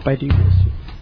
hope I do this.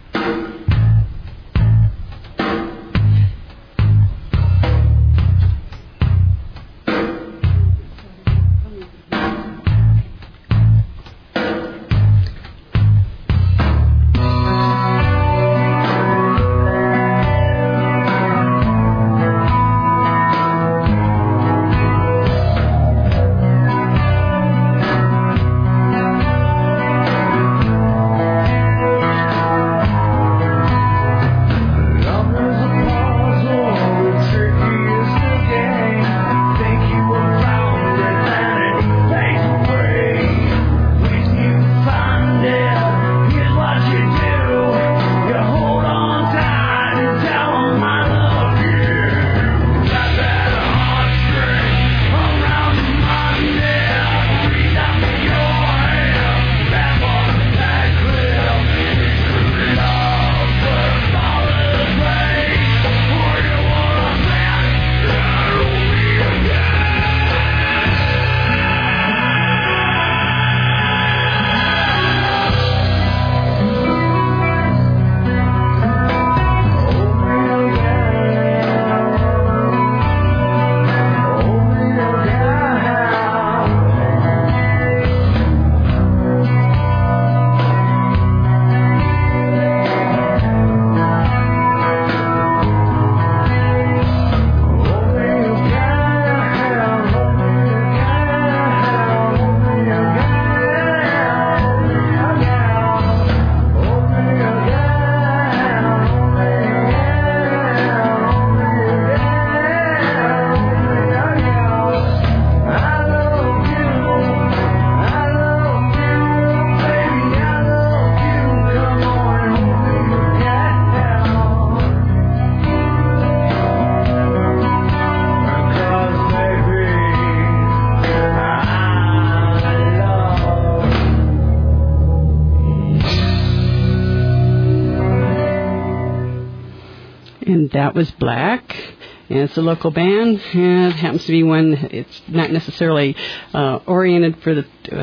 And that was Black. And it's a local band, and it happens to be one. It's not necessarily oriented for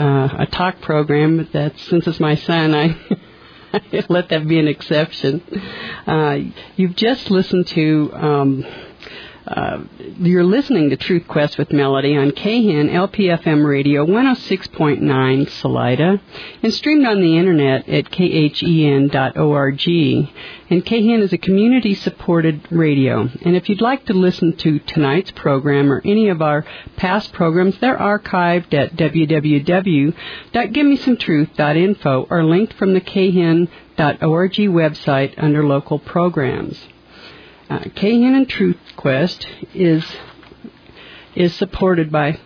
a talk program, but that's, since it's my son, I let that be an exception. You've just listened to, you're listening to Truth Quest with Melody on KHEN LPFM Radio 106.9 Salida, and streamed on the internet at khen.org. And KHEN is a community-supported radio. And if you'd like to listen to tonight's program or any of our past programs, they're archived at www.givemesometruth.info or linked from the khen.org website under local programs. KHEN and Truth Quest is supported by,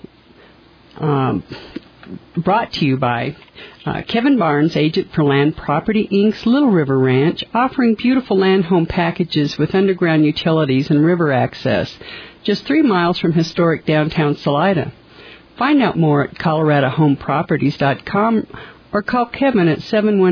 brought to you by Kevin Barnes, agent for Land Property Inc.'s Little River Ranch, offering beautiful land home packages with underground utilities and river access, just 3 miles from historic downtown Salida. Find out more at coloradohomeproperties.com or call Kevin at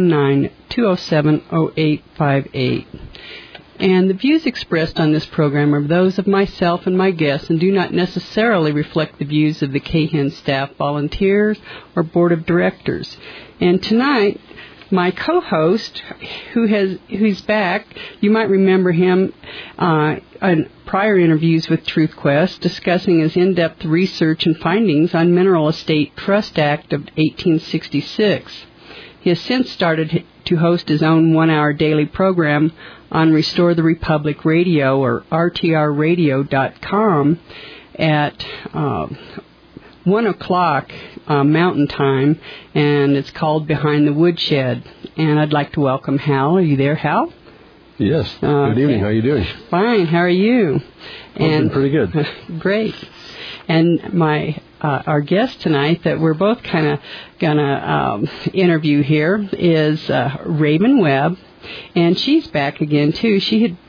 719-207-0858. And the views expressed on this program are those of myself and my guests and do not necessarily reflect the views of the KHEN staff, volunteers, or board of directors. And tonight, my co-host, who's back, you might remember him on prior interviews with Truth Quest, discussing his in-depth research and findings on Mineral Estate Trust Act of 1866. He has since started to host his own 1-hour daily program on Restore the Republic Radio, or rtrradio.com, at 1 o'clock Mountain Time, and it's called Behind the Woodshed. And I'd like to welcome Hal. Are you there, Hal? Yes. Good evening. How are you doing? Fine. How are you? Doing pretty good. Great. And my our guest tonight that we're both kind of gonna interview here is Raven Webb, and she's back again too. She had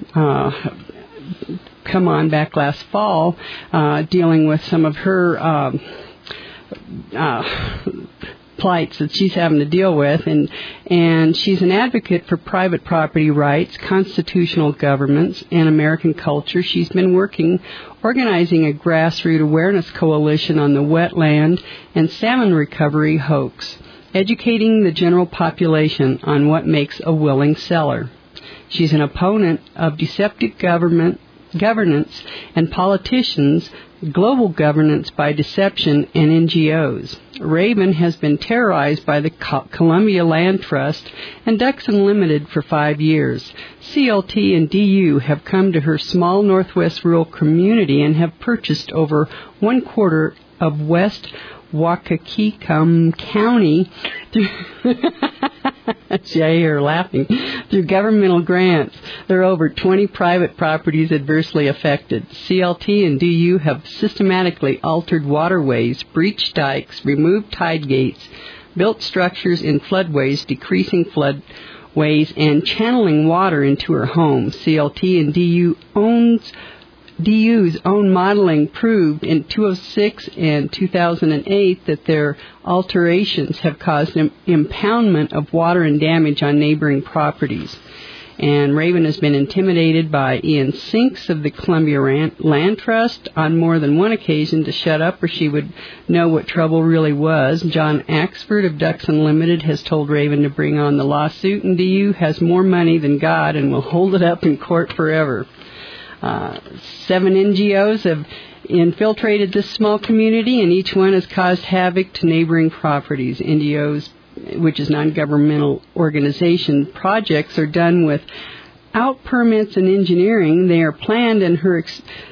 come on back last fall, dealing with some of her plights that she's having to deal with, and she's an advocate for private property rights, constitutional governments, and American culture. She's been organizing a grassroots awareness coalition on the wetland and salmon recovery hoax. educating the general population on what makes a willing seller. She's an opponent of deceptive governance and politicians, global governance by deception, and NGOs. Raven has been terrorized by the Columbia Land Trust and Ducks Unlimited for 5 years. CLT and DU have come to her small northwest rural community and have purchased over 1/4 of West Waukegan County through I hear her laughing, through governmental grants. There are over 20 private properties adversely affected. CLT and DU have systematically altered waterways, breached dikes, removed tide gates, built structures in floodways, decreasing floodways, and channeling water into her home. CLT and DU's own modeling proved in 2006 and 2008 that their alterations have caused impoundment of water and damage on neighboring properties. And Raven has been intimidated by Ian Sinks of the Columbia Land Trust on more than one occasion to shut up or she would know what trouble really was. John Axford of Ducks Unlimited has told Raven to bring on the lawsuit, and DU has more money than God and will hold it up in court forever. 7 NGOs have infiltrated this small community, and each one has caused havoc to neighboring properties. NGOs, which is non-governmental organization, projects are done without permits and engineering. They are planned in her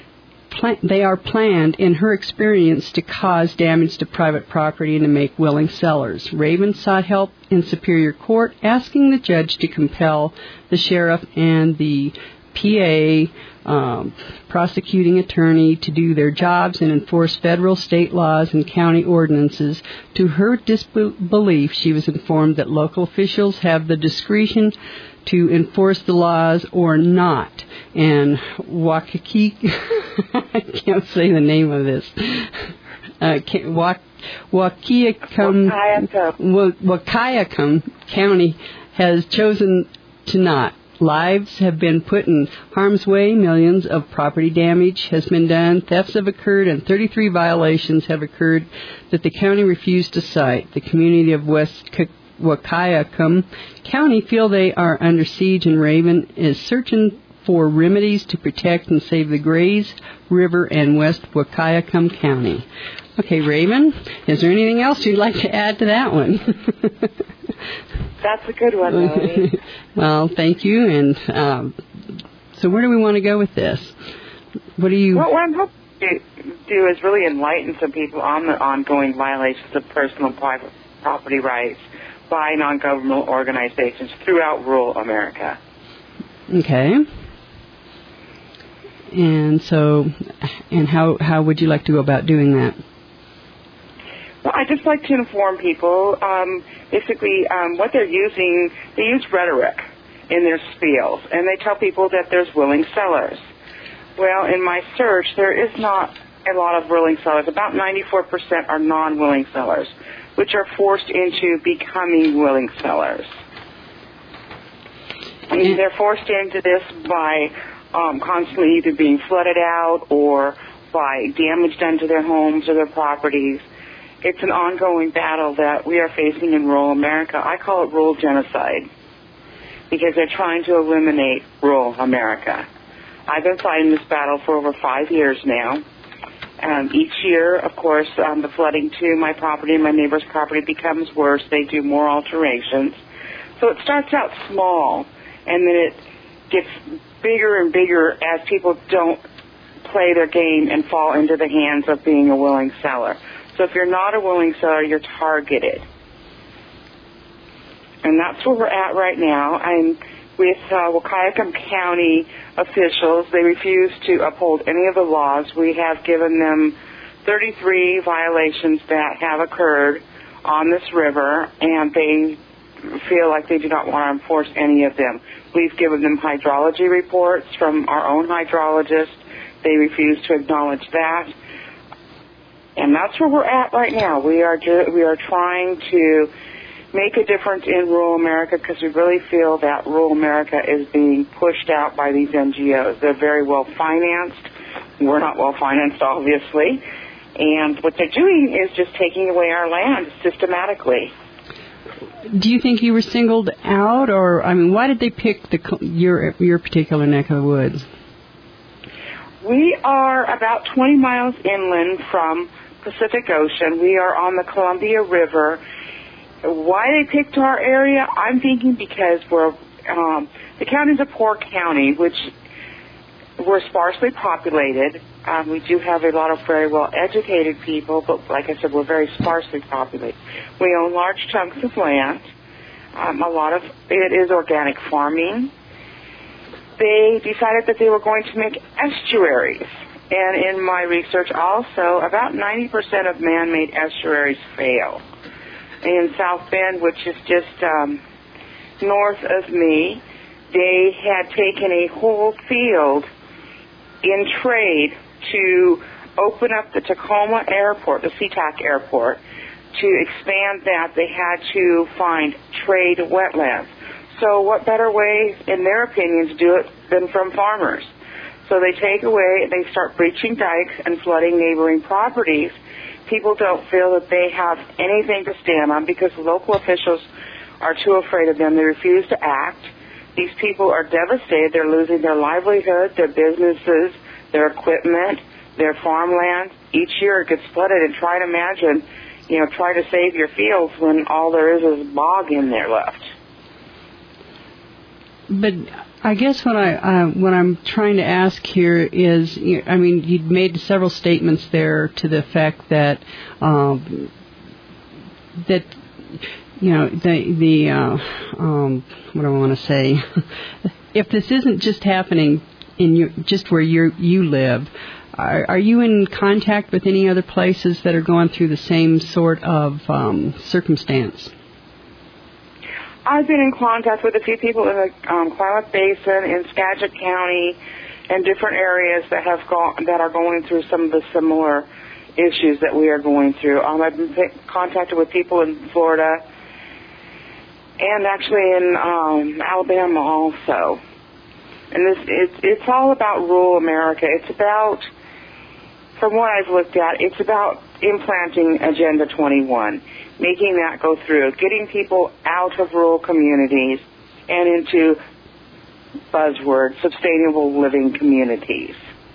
experience to cause damage to private property and to make willing sellers. Raven sought help in Superior Court, asking the judge to compel the sheriff and the PA prosecuting attorney to do their jobs and enforce federal, state laws, and county ordinances. To her disbelief, she was informed that local officials have the discretion to enforce the laws or not. And I can't say the name of this. Waukegan County has chosen to not. Lives have been put in harm's way. Millions of property damage has been done. Thefts have occurred, and 33 violations have occurred that the county refused to cite. The community of West Waukegan County feel they are under siege, and Raven is searching for remedies to protect and save the Grays River and West Waukegan County. Okay, Raven, is there anything else you'd like to add to that one? That's a good one, Melanie. Well, thank you. And so where do we want to go with this? What I'm hoping to do is really enlighten some people on the ongoing violations of personal private property rights by non-governmental organizations throughout rural America. Okay. And how would you like to go about doing that? Well, I just like to inform people, basically what they're using. They use rhetoric in their spiels, and they tell people that there's willing sellers. Well, in my search, there is not a lot of willing sellers. About 94% are non-willing sellers, which are forced into becoming willing sellers. And they're forced into this by constantly either being flooded out or by damage done to their homes or their properties. It's an ongoing battle that we are facing in rural America. I call it rural genocide because they're trying to eliminate rural America. I've been fighting this battle for over 5 years now. Each year, of course, the flooding to my property and my neighbor's property becomes worse. They do more alterations. So it starts out small, and then it gets bigger and bigger as people don't play their game and fall into the hands of being a willing seller. So if you're not a willing seller, you're targeted. And that's where we're at right now. I'm with Waukegan County officials. They refuse to uphold any of the laws. We have given them 33 violations that have occurred on this river, and they feel like they do not want to enforce any of them. We've given them hydrology reports from our own hydrologist. They refuse to acknowledge that. And that's where we're at right now. We are trying to make a difference in rural America because we really feel that rural America is being pushed out by these NGOs. They're very well financed. We're not well financed, obviously. And what they're doing is just taking away our land systematically. do you think you were singled out, or why did they pick your particular neck of the woods? We are about 20 miles inland from Pacific Ocean. We are on the Columbia River. Why they picked our area? I'm thinking because the county's a poor county, which we're sparsely populated. We do have a lot of very well-educated people, but like I said, we're very sparsely populated. We own large chunks of land. A lot of it is organic farming. They decided that they were going to make estuaries. And in my research also, about 90% of man-made estuaries fail. In South Bend, which is just north of me, they had taken a whole field in trade to open up the Tacoma Airport, the SeaTac Airport. To expand that, they had to find trade wetlands. So what better way, in their opinion, to do it than from farmers? So they take away, they start breaching dikes and flooding neighboring properties. People don't feel that they have anything to stand on because local officials are too afraid of them. They refuse to act. These people are devastated. They're losing their livelihood, their businesses, their equipment, their farmland. Each year it gets flooded, and try to imagine, try to save your fields when all there is bog in there left. But I guess what I'm trying to ask here is, you'd made several statements there to the effect that what do I want to say? If this isn't just happening in just where you live, are you in contact with any other places that are going through the same sort of circumstance? I've been in contact with a few people in the Klamath Basin, in Skagit County, and different areas that are going through some of the similar issues that we are going through. I've been contacted with people in Florida and actually in Alabama also. And it's all about rural America. It's about, from what I've looked at, it's about implanting Agenda 21, making that go through, getting people out of rural communities and into buzzword sustainable living communities.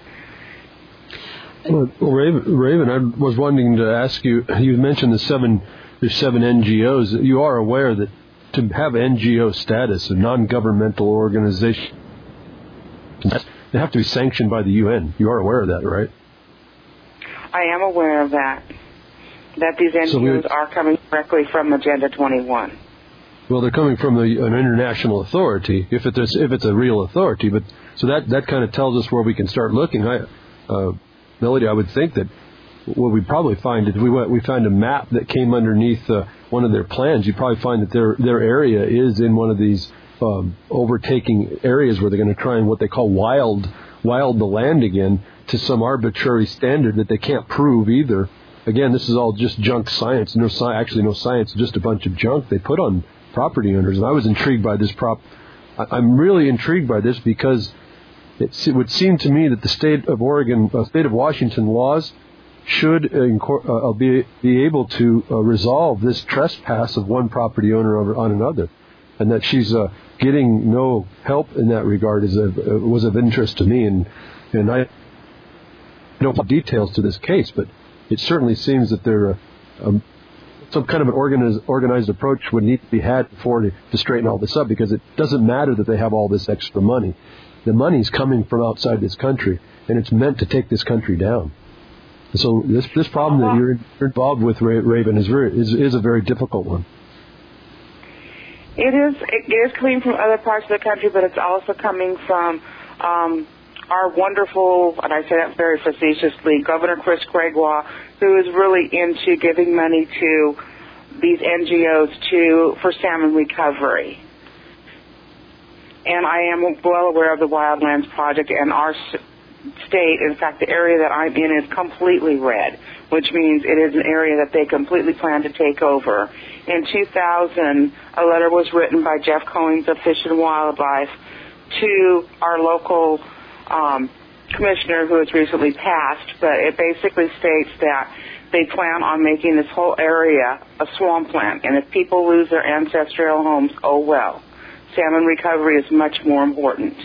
Well, Raven, I was wanting to ask you. You mentioned there's seven NGOs. You are aware that to have NGO status, a non-governmental organization, they have to be sanctioned by the UN. You are aware of that, right? I am aware of that these NGOs are coming directly from Agenda 21. Well, they're coming from an international authority, if it's a real authority. But so that kind of tells us where we can start looking. Melody, I would think that what we'd probably find is we find a map that came underneath one of their plans. You'd probably find that their area is in one of these overtaking areas where they're going to try and what they call wild the land again to some arbitrary standard that they can't prove either. Again, this is all just junk science. No science, just a bunch of junk they put on property owners. And I was intrigued by this I'm really intrigued by this because it would seem to me that the state of Washington laws should be able to resolve this trespass of one property owner on another, and that she's getting no help in that regard was of interest to me. And I don't know details to this case, but it certainly seems that there some kind of an organized approach would need to be had to straighten all this up, because it doesn't matter that they have all this extra money. The money's coming from outside this country, and it's meant to take this country down. So this problem that you're involved with, Raven, is a very difficult one. It is coming from other parts of the country, but it's also coming from our wonderful, and I say that very facetiously, Governor Chris Gregoire, who is really into giving money to these NGOs for salmon recovery. And I am well aware of the Wildlands Project, and our state, in fact, the area that I'm in is completely red, which means it is an area that they completely plan to take over. In 2000, a letter was written by Jeff Cohen's of Fish and Wildlife to our local commissioner who has recently passed, but it basically states that they plan on making this whole area a swampland, and if people lose their ancestral homes, oh well. Salmon recovery is much more important.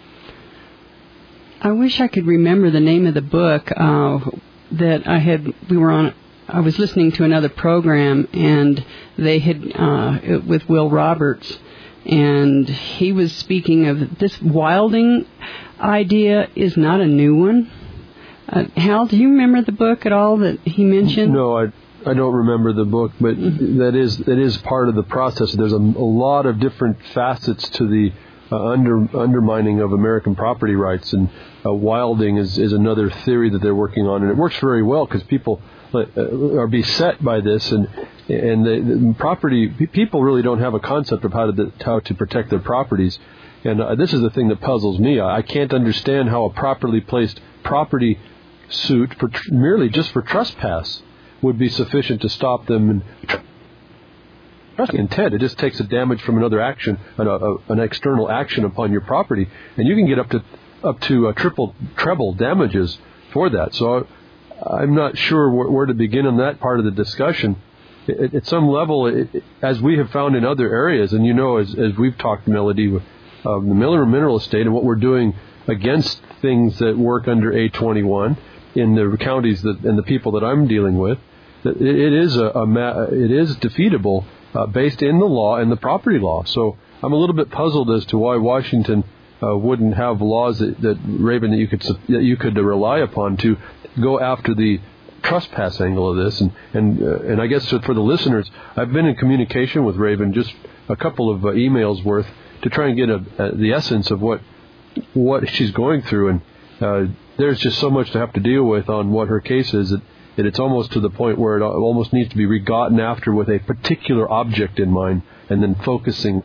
I wish I could remember the name of the book that I had. I was listening to another program, and they had with Will Roberts, and he was speaking of this wilding idea is not a new one. Hal, do you remember the book at all that he mentioned? No, I don't remember the book, but that is part of the process. There's a lot of different facets to the undermining of American property rights, and wilding is another theory that they're working on, and it works very well because people are beset by this, and the property people really don't have a concept of how to protect their properties, and this is the thing that puzzles me. I can't understand how a properly placed property suit merely just for trespass would be sufficient to stop them. And intent, it just takes a damage from another action, an external action upon your property, and you can get up to treble damages for that. So I'm not sure where to begin on that part of the discussion. At some level, as we have found in other areas, and as we've talked, Melody, with the Miller Mineral Estate and what we're doing against things that work under A21 in the counties and the people that I'm dealing with, that it is defeatable based in the law and the property law. So I'm a little bit puzzled as to why Washington wouldn't have laws that Raven that you could rely upon to go after the trespass angle of this. And I guess for the listeners, I've been in communication with Raven, just a couple of emails worth, to try and get the essence of what she's going through, and there's just so much to have to deal with on what her case is that it's almost to the point where it almost needs to be gotten after with a particular object in mind, and then focusing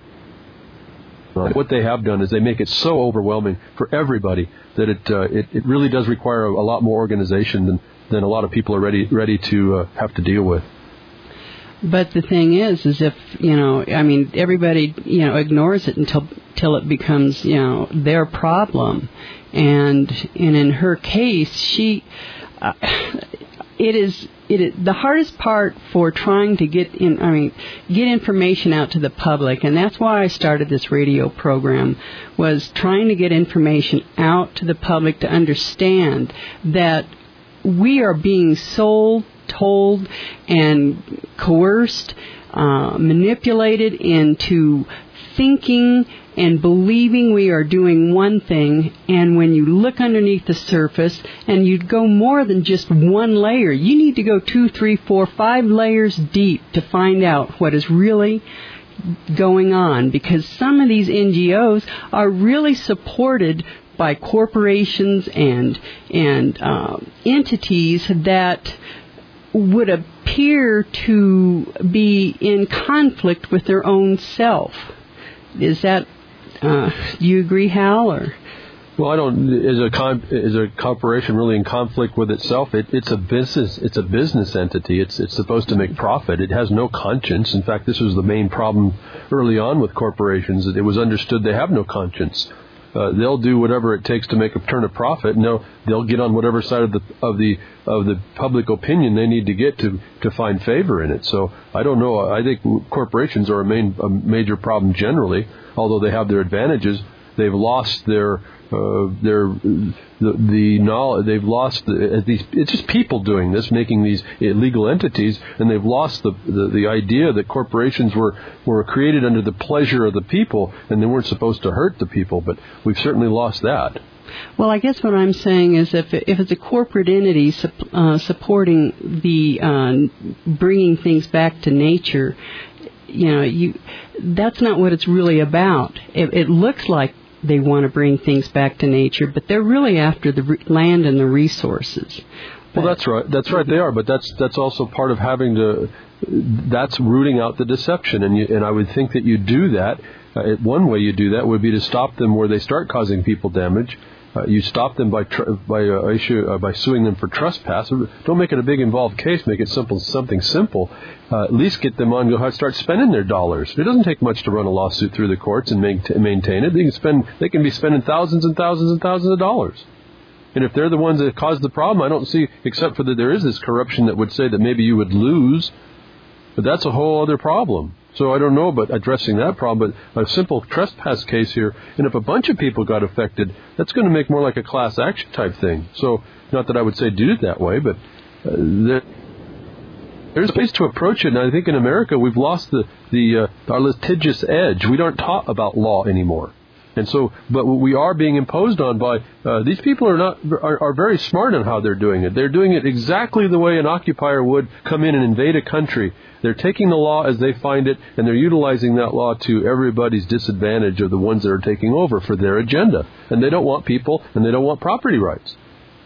on what they have done is they make it so overwhelming for everybody that it really does require a lot more organization than a lot of people are ready to have to deal with. But the thing is if, everybody, ignores it until it becomes, their problem. And in her case, she, it is the hardest part for trying to get information out to the public. And that's why I started this radio program, was trying to get information out to the public to understand that we are being sold, told, and coerced, manipulated into thinking and believing we are doing one thing, and when you look underneath the surface and you go more than just one layer, you need to go 2, 3, 4, 5 layers deep to find out what is really going on, because some of these NGOs are really supported by corporations and entities that would appear to be in conflict with their own self. Is that, do you agree, Hal? Or? Well, I don't. Is a corporation really in conflict with itself? It's a business. It's a business entity. It's supposed to make profit. It has no conscience. In fact, this was the main problem early on with corporations. That it was understood they have no conscience. They'll do whatever it takes to make a turn of profit, and they'll get on whatever side of the public opinion they need to get to find favor in it. So I don't know. I think corporations are a major problem generally, although they have their advantages. They've lost the knowledge. They've lost these. It's just people doing this, making these illegal entities, and they've lost the idea that corporations were created under the pleasure of the people, and they weren't supposed to hurt the people. But we've certainly lost that. Well, I guess what I'm saying is if it's a corporate entity supporting the bringing things back to nature, that's not what it's really about. It looks like they want to bring things back to nature, but they're really after the land and the resources. Well, that's right. That's right. They are, but that's also part of having to. That's rooting out the deception, and I would think that you do that. One way you do that would be to stop them where they start causing people damage. You stop them by suing them for trespass. Don't make it a big involved case. Make it something simple. At least get them on. Go start spending their dollars. It doesn't take much to run a lawsuit through the courts and maintain it. They can be spending thousands and thousands and thousands of dollars. And if they're the ones that caused the problem, I don't see, except for that there is this corruption that would say that maybe you would lose, but that's a whole other problem. So I don't know about addressing that problem, but a simple trespass case here, and if a bunch of people got affected, that's going to make more like a class action type thing. So not that I would say do it that way, but there's a place to approach it, and I think in America we've lost our litigious edge. We don't talk about law anymore. And so, but we are being imposed on by these people are very smart in how they're doing it. They're doing it exactly the way an occupier would come in and invade a country. They're taking the law as they find it, and they're utilizing that law to everybody's disadvantage of the ones that are taking over for their agenda. And they don't want people, and they don't want property rights.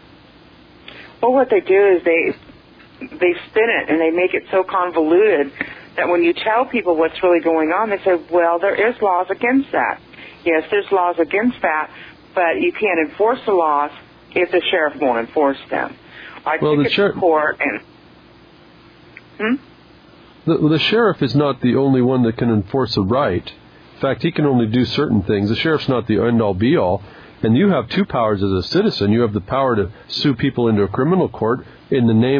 Well, what they do is they spin it and they make it so convoluted that when you tell people what's really going on, they say, well, there is laws against that. Yes, there's laws against that, but you can't enforce the laws if the sheriff won't enforce them. I took it to court and... The sheriff is not the only one that can enforce a right. In fact, he can only do certain things. The sheriff's not the end-all, be-all. And you have two powers as a citizen. You have the power to sue people into a criminal court in the name,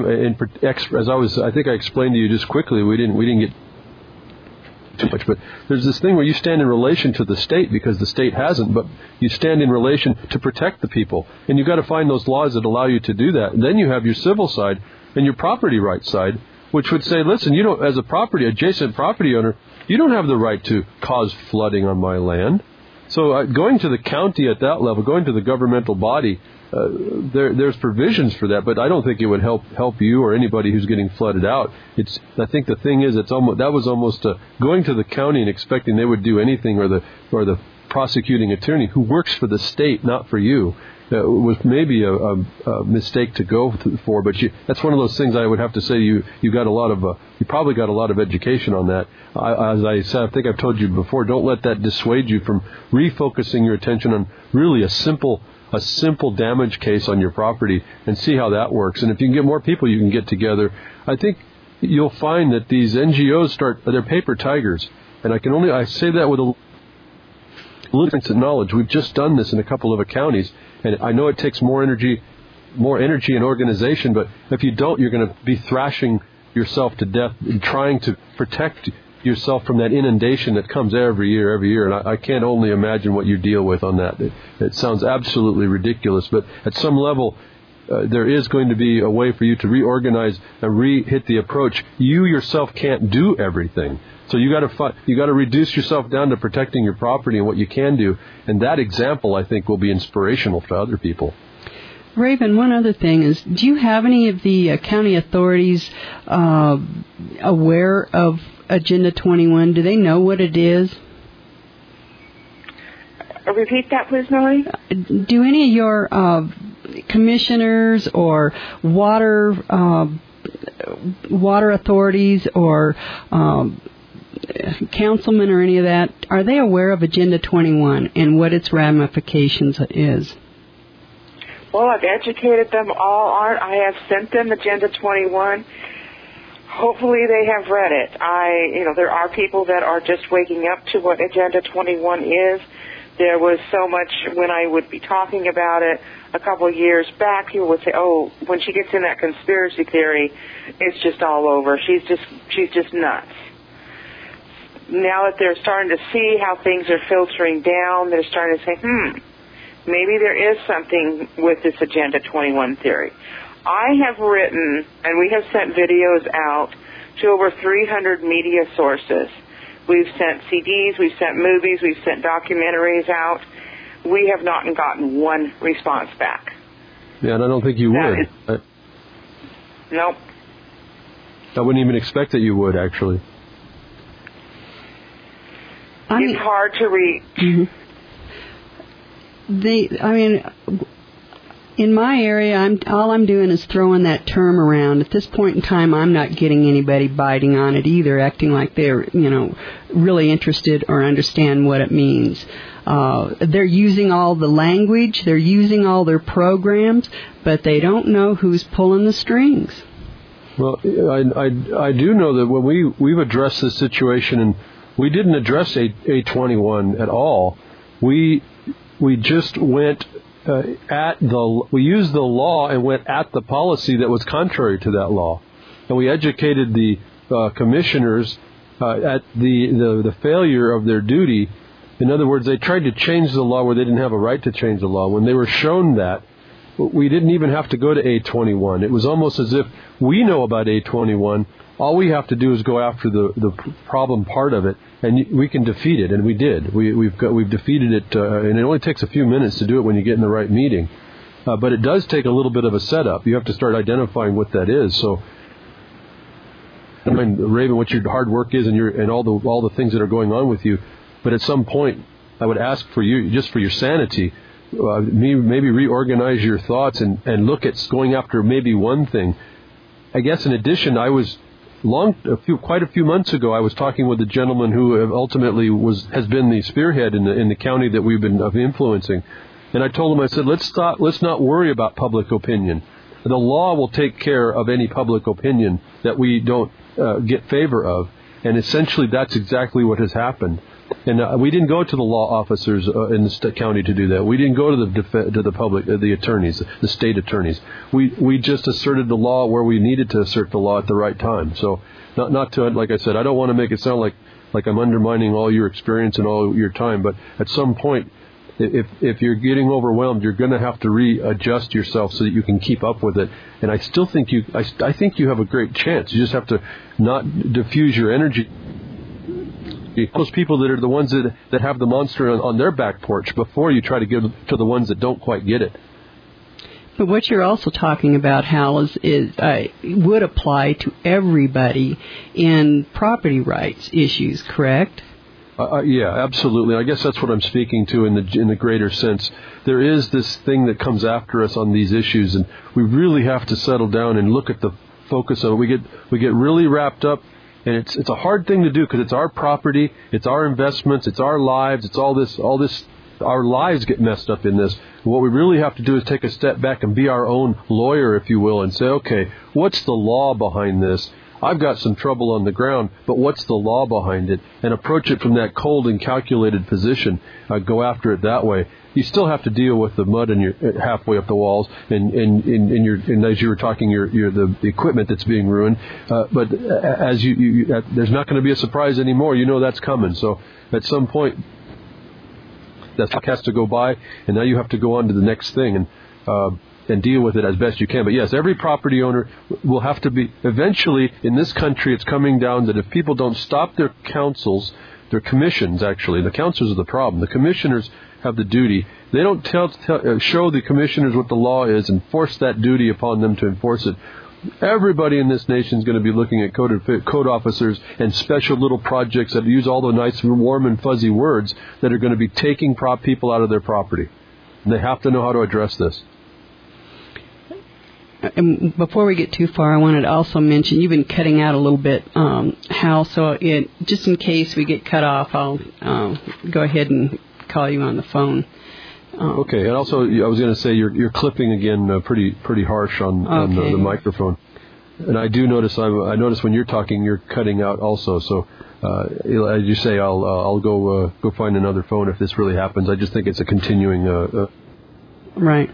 I think I explained to you just quickly. We didn't get too much, but there's this thing where you stand in relation to the state because the state hasn't, but you stand in relation to protect the people. And you've got to find those laws that allow you to do that. And then you have your civil side and your property rights side, which would say, listen, you don't, as a adjacent property owner, you don't have the right to cause flooding on my land. So going to the county at that level, going to the governmental body, there's provisions for that, but I don't think it would help you or anybody who's getting flooded out. I think the thing is, that was almost going to the county and expecting they would do anything, or the prosecuting attorney who works for the state, not for you. Was maybe a mistake to go for, but that's one of those things I would have to say you probably got a lot of education on that. As I said, I think I've told you before, don't let that dissuade you from refocusing your attention on really a simple damage case on your property and see how that works. And if you can get more people you can get together, I think you'll find that these NGOs they're paper tigers. And I say that with a little knowledge. We've just done this in a couple of counties, and I know it takes more energy and organization, but if you don't, you're going to be thrashing yourself to death and trying to protect yourself from that inundation that comes every year. And I can't only imagine what you deal with on that. It sounds absolutely ridiculous, but at some level, there is going to be a way for you to reorganize and hit the approach. You yourself can't do everything. So you got to reduce yourself down to protecting your property and what you can do. And that example, I think, will be inspirational for other people. Raven, one other thing is, do you have any of the county authorities aware of Agenda 21? Do they know what it is? Repeat that, please, Melanie. Do any of your commissioners or water authorities or councilmen or any of that, are they aware of Agenda 21 and what its ramifications is? Well, I've educated them all on it. I have sent them Agenda 21. Hopefully they have read it. There are people that are just waking up to what Agenda 21 is. There was so much when I would be talking about it a couple of years back, people would say, oh, when she gets in that conspiracy theory, it's just all over. She's just nuts. Now that they're starting to see how things are filtering down, they're starting to say, maybe there is something with this Agenda 21 theory. I have written, and we have sent videos out to over 300 media sources. We've sent CDs, we've sent movies, we've sent documentaries out. We have not gotten one response back. Yeah, and I don't think you would. Nope. I wouldn't even expect that you would, actually. It's hard to read. Mm-hmm. In my area, all I'm doing is throwing that term around. At this point in time, I'm not getting anybody biting on it either, acting like they're, really interested or understand what it means. They're using all the language, they're using all their programs, but they don't know who's pulling the strings. Well, I do know that when we've addressed this situation, and we didn't address A21 at all. We just went we used the law and went at the policy that was contrary to that law, and we educated the commissioners at the failure of their duty. In other words, they tried to change the law where they didn't have a right to change the law. When they were shown that, we didn't even have to go to A21. It was almost as if we know about A21. All we have to do is go after the problem part of it, and we can defeat it. And we did. We've defeated it, and it only takes a few minutes to do it when you get in the right meeting. But it does take a little bit of a setup. You have to start identifying what that is. So, I mean, Raven, what your hard work is, and all the things that are going on with you. But at some point, I would ask for you, just for your sanity, maybe reorganize your thoughts and look at going after maybe one thing. I guess in addition, I was quite a few months ago, I was talking with a gentleman who ultimately has been the spearhead in the county that we've been influencing, and I told him, I said, let's not worry about public opinion. The law will take care of any public opinion that we don't get favor of, and essentially that's exactly what has happened. And we didn't go to the law officers in the county to do that. We didn't go to the public, the attorneys, the state attorneys. We just asserted the law where we needed to assert the law at the right time. So, not to, like I said, I don't want to make it sound like I'm undermining all your experience and all your time. But at some point, if you're getting overwhelmed, you're going to have to readjust yourself so that you can keep up with it. And I still think I think you have a great chance. You just have to not diffuse your energy. Those people that are the ones that have the monster on their back porch before you try to give to the ones that don't quite get it. But what you're also talking about, Hal, is would apply to everybody in property rights issues, correct? Yeah, absolutely. I guess that's what I'm speaking to in the greater sense. There is this thing that comes after us on these issues, and we really have to settle down and look at the focus of it. We get really wrapped up. And it's a hard thing to do because it's our property, it's our investments, it's our lives, it's all this. Our lives get messed up in this. And what we really have to do is take a step back and be our own lawyer, if you will, and say, okay, what's the law behind this? I've got some trouble on the ground, but what's the law behind it? And approach it from that cold and calculated position. Go after it that way. You still have to deal with the mud and you're halfway up the walls, and as you were talking, the equipment that's being ruined. But as there's not going to be a surprise anymore. You know that's coming. So at some point, that has to go by, and now you have to go on to the next thing and deal with it as best you can. But yes, every property owner will have to be, eventually in this country, it's coming down that if people don't stop their councils, their commissions actually, the councils are the problem. The commissioners have the duty. They don't show the commissioners what the law is and force that duty upon them to enforce it. Everybody in this nation is going to be looking at code officers and special little projects that use all the nice, warm and fuzzy words that are going to be taking people out of their property. And they have to know how to address this. And before we get too far, I wanted to also mention, you've been cutting out a little bit, Hal, so just in case we get cut off, I'll go ahead and call you on the phone. Okay, and also I was going to say you're clipping again pretty harsh on the microphone, and I do notice I notice when you're talking you're cutting out also. So as you say, I'll go find another phone if this really happens. I just think it's a continuing right.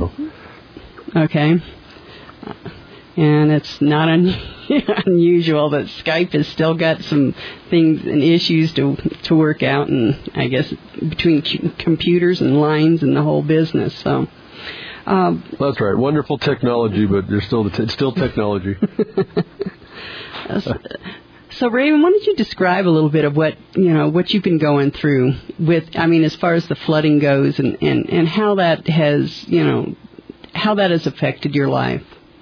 Okay. And it's not unusual that Skype has still got some things and issues to work out, and I guess between computers and lines and the whole business. So that's right. Wonderful technology, but there's it's still technology. So Raven, why don't you describe a little bit of what you've been going through with, as far as the flooding goes, and how that has affected your life.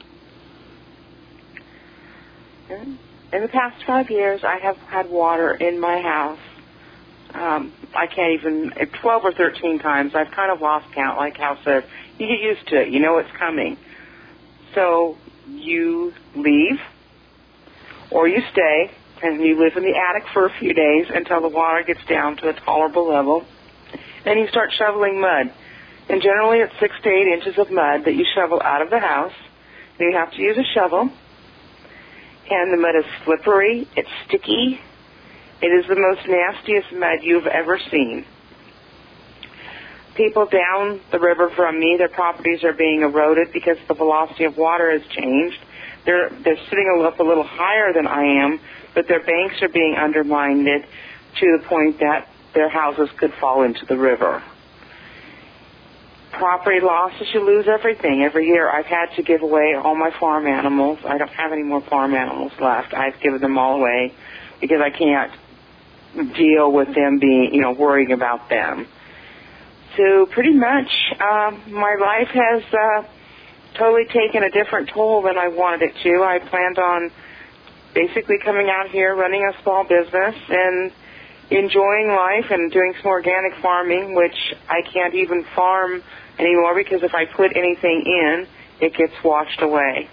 In the past 5 years, I have had water in my house. I can't even, 12 or 13 times. I've kind of lost count, like Hal said. You get used to it. You know it's coming. So you leave or you stay, and you live in the attic for a few days until the water gets down to a tolerable level. Then you start shoveling mud. And generally it's 6 to 8 inches of mud that you shovel out of the house. And you have to use a shovel. And the mud is slippery, it's sticky. It is the most nastiest mud you've ever seen. people down the river from me, their properties are being eroded because the velocity of water has changed. They're sitting up a little higher than I am, but their banks are being undermined to the point that their houses could fall into the river. Property losses, you lose everything. Every year I've had to give away all my farm animals. I don't have any more farm animals left. I've given them all away because I can't deal with them being, worrying about them. So pretty much my life has totally taken a different toll than I wanted it to. I planned on basically coming out here, running a small business, and enjoying life and doing some organic farming, which I can't even farm anymore because if I put anything in, it gets washed away.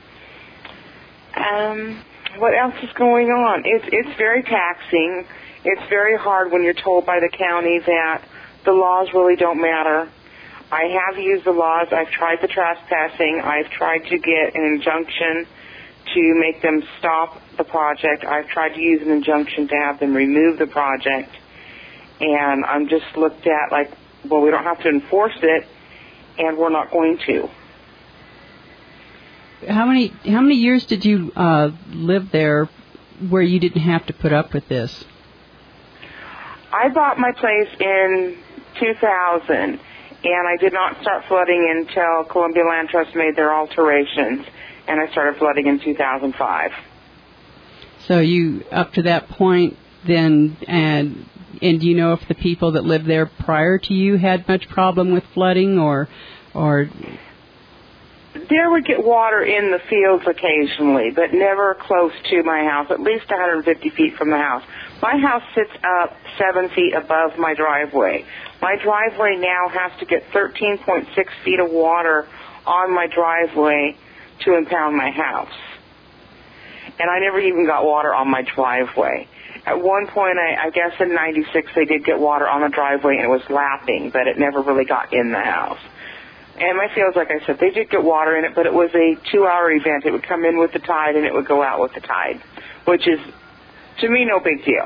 What else is going on? It's very taxing. It's very hard when you're told by the county that the laws really don't matter. I have used the laws. I've tried the trespassing. I've tried to get an injunction to make them stop the project. I've tried to use an injunction to have them remove the project. And I'm just looked at like, well, we don't have to enforce it, and we're not going to. How many years did you live there where you didn't have to put up with this? I bought my place in 2000, and I did not start flooding until Columbia Land Trust made their alterations, and I started flooding in 2005. So you, up to that point, then, and do you know if the people that lived there prior to you had much problem with flooding, or? There would get water in the fields occasionally, but never close to my house, at least 150 feet from the house. My house sits up 7 feet above my driveway. My driveway now has to get 13.6 feet of water on my driveway to impound my house. And I never even got water on my driveway. At one point, I guess in 96, they did get water on the driveway, and it was lapping, but it never really got in the house. And my fields, like I said, they did get water in it, but it was a 2-hour event. It would come in with the tide, and it would go out with the tide, which is, to me, no big deal.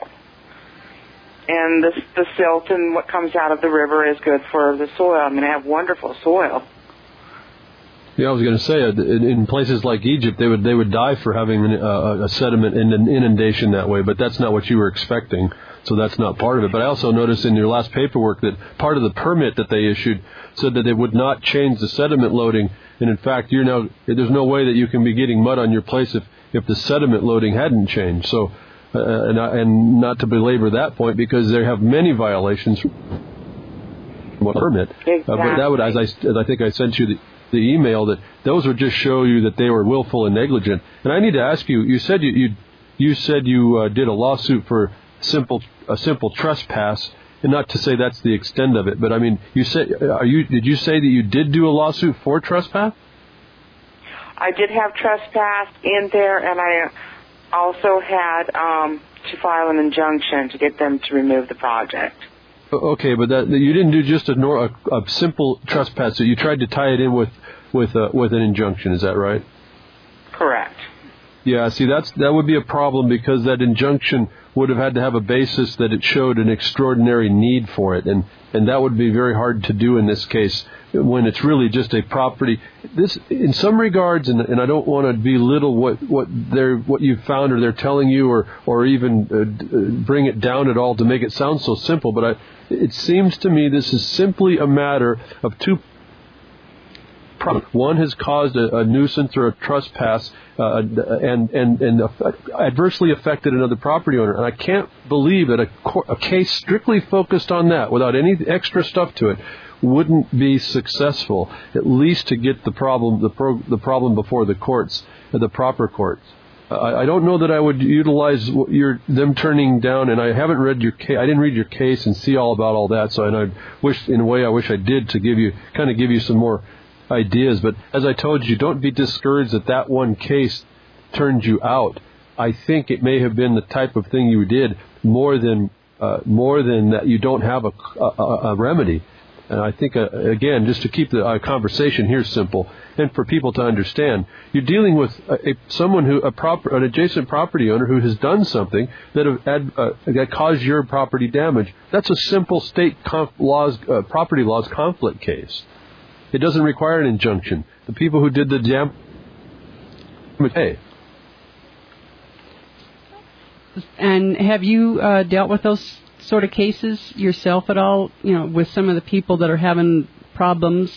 And the silt and what comes out of the river is good for the soil. I mean, I have wonderful soil. Yeah, I was going to say, in places like Egypt, they would die for having a sediment inundation that way, but that's not what you were expecting, so that's not part of it. But I also noticed in your last paperwork that part of the permit that they issued said that they would not change the sediment loading, and in fact, there's no way that you can be getting mud on your place if the sediment loading hadn't changed. So, and not to belabor that point, because they have many violations from a permit. Exactly. But that would, as I think I sent you the email, that those would just show you that they were willful and negligent. And I need to ask you, you said you did a lawsuit for a simple trespass, and not to say that's the extent of it, but I mean, did you say that you did do a lawsuit for trespass? I did have trespass in there, and I also had to file an injunction to get them to remove the project. Okay, but you didn't do just a simple trespass. So you tried to tie it in with an injunction. Is that right? Correct. Yeah. See, that would be a problem, because that injunction would have had to have a basis that it showed an extraordinary need for it, and that would be very hard to do in this case when it's really just a property. This, in some regards, and I don't want to belittle what you've found or they're telling you, or even bring it down at all to make it sound so simple, but it seems to me this is simply a matter of two problems. One has caused a nuisance or a trespass and adversely affected another property owner. And I can't believe that a case strictly focused on that, without any extra stuff to it, wouldn't be successful, at least to get the problem before the courts, the proper courts. I don't know that I would utilize them turning down, and I haven't read your case. I didn't read your case and see all about all that. So, and I wish I did, to give you some more ideas. But as I told you, don't be discouraged that one case turned you out. I think it may have been the type of thing you did more than that you don't have a remedy. And I think, again, just to keep the conversation here simple and for people to understand, you're dealing with someone an adjacent property owner who has done something that caused your property damage. That's a simple state property laws conflict case. It doesn't require an injunction. The people who did the damage pay. And have you dealt with those sort of cases yourself at all, with some of the people that are having problems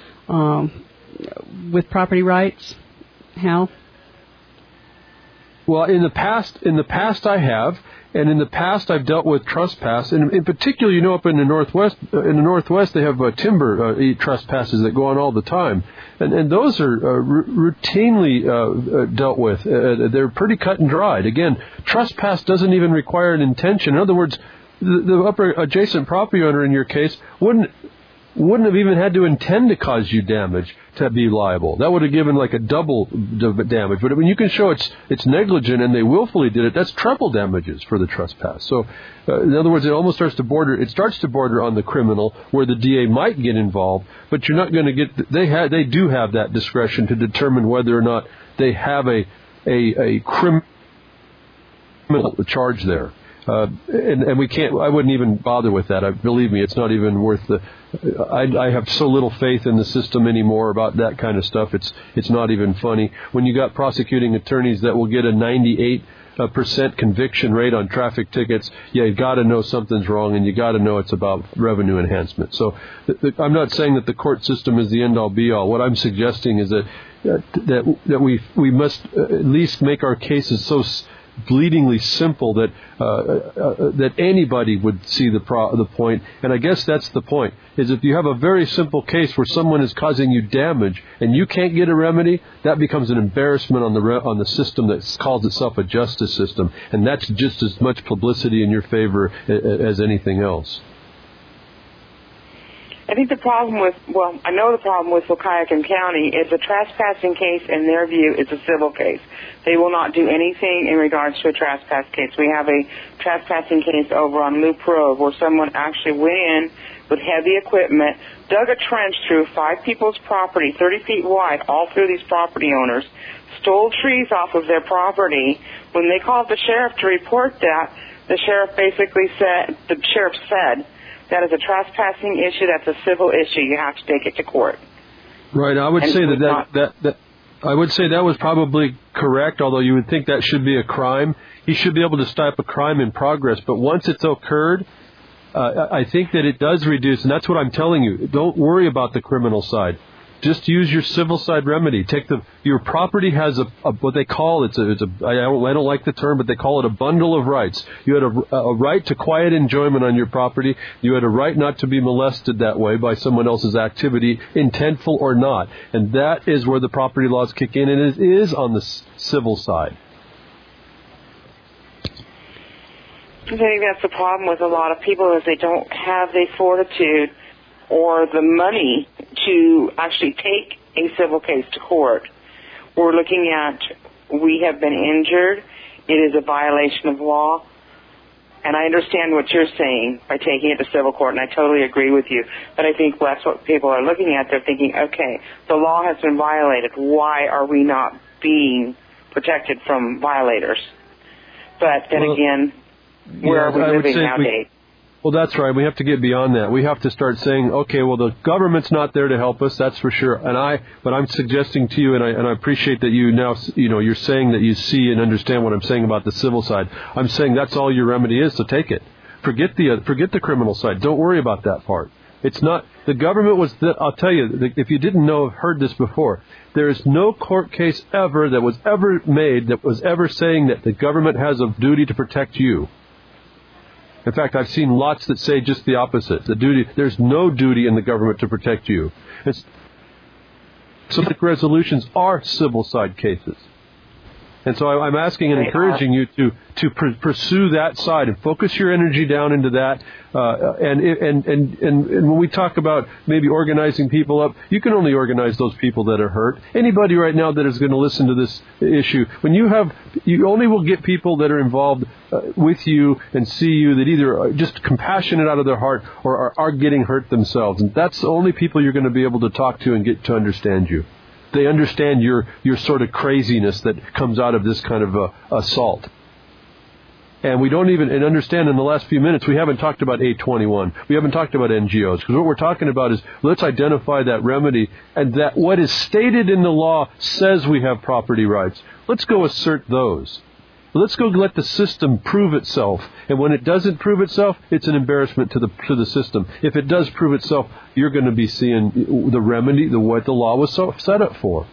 with property rights, Hal? Well, in the past I have, and in the past I've dealt with trespass, and in particular, up in the Northwest. In the Northwest, they have timber trespasses that go on all the time, and those are routinely dealt with. They're pretty cut and dried. Again, trespass doesn't even require an intention. In other words, the upper adjacent property owner in your case wouldn't have even had to intend to cause you damage to be liable. That would have given like a double damage. But when you can show it's negligent and they willfully did it, that's triple damages for the trespass. So, in other words, it starts to border on the criminal, where the DA might get involved, but you're not going to get. They do have that discretion to determine whether or not they have a criminal charge there. And we can't. I wouldn't even bother with that. Believe me, it's not even worth the. I have so little faith in the system anymore about that kind of stuff. It's not even funny. When you got prosecuting attorneys that will get a 98% conviction rate on traffic tickets, you got to know something's wrong, and you got to know it's about revenue enhancement. So I'm not saying that the court system is the end all be all. What I'm suggesting is that we must at least make our cases so bleedingly simple that anybody would see the point. And I guess that's the point, is if you have a very simple case where someone is causing you damage and you can't get a remedy, that becomes an embarrassment on the system that calls itself a justice system, and that's just as much publicity in your favor as anything else. I think the problem with Wahkiakum County is a trespassing case, in their view, is a civil case. They will not do anything in regards to a trespass case. We have a trespassing case over on Loop Road where someone actually went in with heavy equipment, dug a trench through 5 people's property, 30 feet wide, all through these property owners, stole trees off of their property. When they called the sheriff to report that, the sheriff said, that is a trespassing issue. That's a civil issue. You have to take it to court. Right. I would say I would say that was probably correct, although you would think that should be a crime. He should be able to stop a crime in progress. But once it's occurred, I think that it does reduce, and that's what I'm telling you. Don't worry about the criminal side. Just use your civil side remedy. Your property has what they call I don't like the term, but they call it a bundle of rights. You had a right to quiet enjoyment on your property. You had a right not to be molested that way by someone else's activity, intentful or not. And that is where the property laws kick in, and it is on the civil side. I think that's the problem with a lot of people, is they don't have the fortitude or the money to actually take a civil case to court. We're looking at, we have been injured, it is a violation of law, and I understand what you're saying by taking it to civil court, and I totally agree with you, but I think that's what people are looking at. They're thinking, okay, the law has been violated. Why are we not being protected from violators? But then again, where are we living nowadays? Well, that's right. We have to get beyond that. We have to start saying, okay, well, the government's not there to help us, that's for sure. But I'm suggesting to you, and I appreciate that you now, you're saying that you see and understand what I'm saying about the civil side. I'm saying that's all your remedy is, so take it. Forget the criminal side. Don't worry about that part. It's not, the government was, I'll tell you, if you didn't heard this before, there is no court case ever that was ever made that was ever saying that the government has a duty to protect you. In fact, I've seen lots that say just the opposite. There's no duty in the government to protect you. Some resolutions are civil side cases. And so I'm asking and encouraging you to pursue that side and focus your energy down into that. And when we talk about maybe organizing people up, you can only organize those people that are hurt. Anybody right now that is going to listen to this issue, you only will get people that are involved with you and see you that either are just compassionate out of their heart or are getting hurt themselves. And that's the only people you're going to be able to talk to and get to understand you. They understand your sort of craziness that comes out of this kind of assault. And we don't even understand in the last few minutes, we haven't talked about 821. We haven't talked about NGOs. Because what we're talking about is let's identify that remedy and that what is stated in the law says we have property rights. Let's go assert those. Let's go let the system prove itself. And when it doesn't prove itself, it's an embarrassment to the system. If it does prove itself, you're going to be seeing the remedy, what the law was set up for.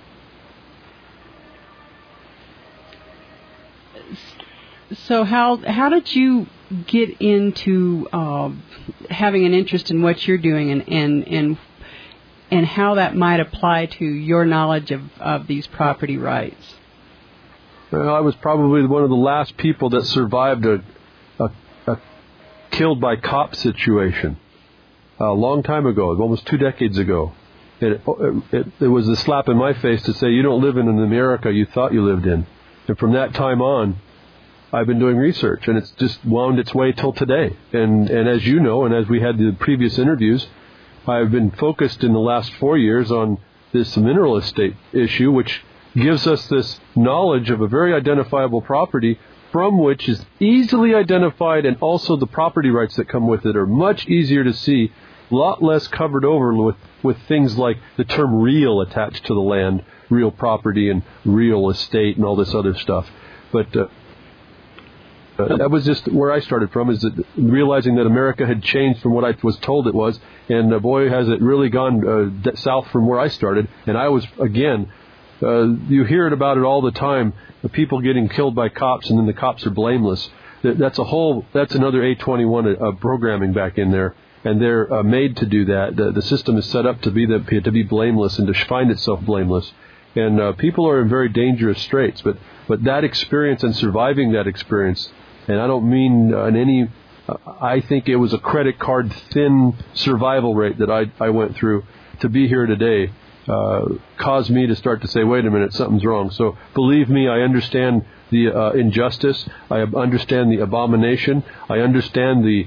So how did you get into having an interest in what you're doing and how that might apply to your knowledge of these property rights? Well, I was probably one of the last people that survived a killed by cop situation a long time ago, almost 2 decades ago. It was a slap in my face to say, you don't live in an America you thought you lived in. And from that time on, I've been doing research, and it's just wound its way till today. And as you know, and as we had the previous interviews, I've been focused in the last 4 years on this mineral estate issue, which gives us this knowledge of a very identifiable property from which is easily identified, and also the property rights that come with it are much easier to see, a lot less covered over with things like the term real attached to the land, real property and real estate and all this other stuff. But that was just where I started from, is that realizing that America had changed from what I was told it was, and boy, has it really gone south from where I started. And I was, again, you hear about it all the time, the people getting killed by cops, and then the cops are blameless. That's another 821 programming back in there, and they're made to do that. The system is set up to be blameless and to find itself blameless. And people are in very dangerous straits. But that experience and surviving that experience, and I don't mean in any, I think it was a credit card thin survival rate that I went through to be here today, caused me to start to say, wait a minute, something's wrong. So believe me, I understand the injustice. I understand the abomination. I understand the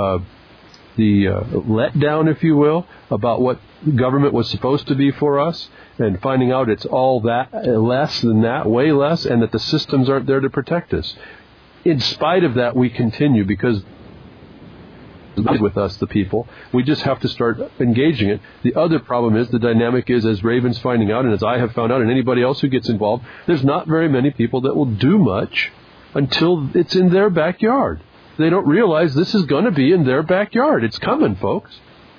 letdown, if you will, about what government was supposed to be for us, and finding out it's all that, less than that, way less, and that the systems aren't there to protect us. In spite of that, we continue, because with us, the people, we just have to start engaging it. The other problem is, the dynamic is, as Raven's finding out, and as I have found out, and anybody else who gets involved, there's not very many people that will do much until it's in their backyard. They don't realize this is going to be in their backyard. It's coming, folks.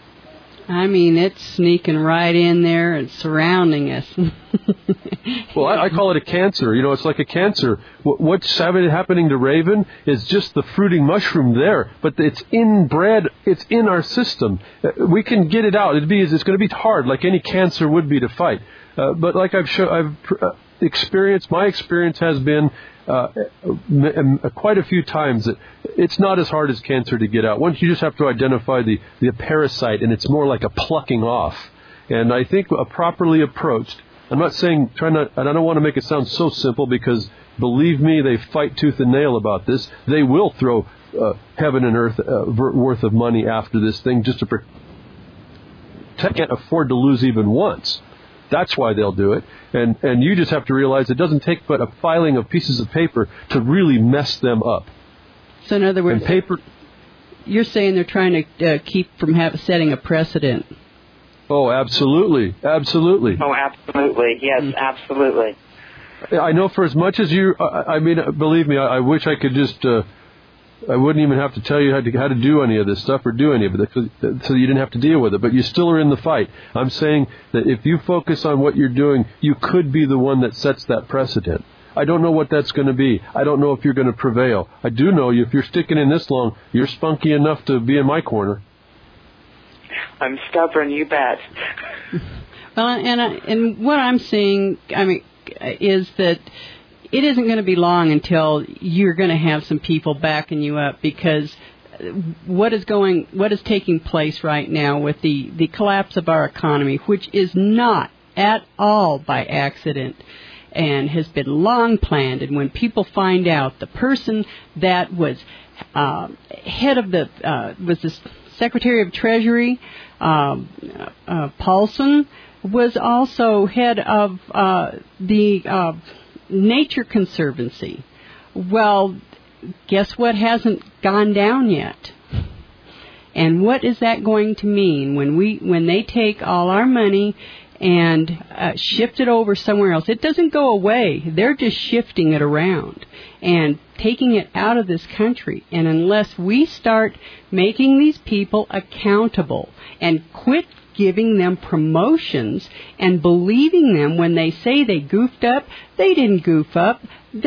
I mean, it's sneaking right in there and surrounding us. Well, I call it a cancer. You know, it's like a cancer. What's happening to Raven is just the fruiting mushroom there, but it's inbred. It's in our system. We can get it out. It's going to be hard, like any cancer would be to fight. But like I've experienced, my experience has been quite a few times that it's not as hard as cancer to get out. Once you just have to identify the parasite, and it's more like a plucking off. And I think properly approached, I'm not saying, and I don't want to make it sound so simple, because believe me, they fight tooth and nail about this. They will throw heaven and earth worth of money after this thing just to protect. Can't afford to lose even once. That's why they'll do it. And you just have to realize it doesn't take but a filing of pieces of paper to really mess them up. So in other words, you're saying they're trying to keep from setting a precedent. Oh, absolutely. Absolutely. Oh, absolutely. Yes, absolutely. I know for as much as you, I mean, believe me, I wish I could just, I wouldn't even have to tell you how to do any of this stuff or do any of it, so you didn't have to deal with it. But you still are in the fight. I'm saying that if you focus on what you're doing, you could be the one that sets that precedent. I don't know what that's going to be. I don't know if you're going to prevail. I do know if you're sticking in this long, you're spunky enough to be in my corner. I'm stubborn, you bet. Well, and what I'm seeing, I mean, is that it isn't going to be long until you're going to have some people backing you up, because what is taking place right now with the collapse of our economy, which is not at all by accident and has been long planned. And when people find out the person that was head of was the Secretary of Treasury, Paulson, was also head of the Nature Conservancy. Well, guess what hasn't gone down yet? And what is that going to mean when they take all our money and shift it over somewhere else? It doesn't go away. They're just shifting it around and taking it out of this country. And unless we start making these people accountable and quit giving them promotions and believing them when they say they goofed up, they didn't goof up.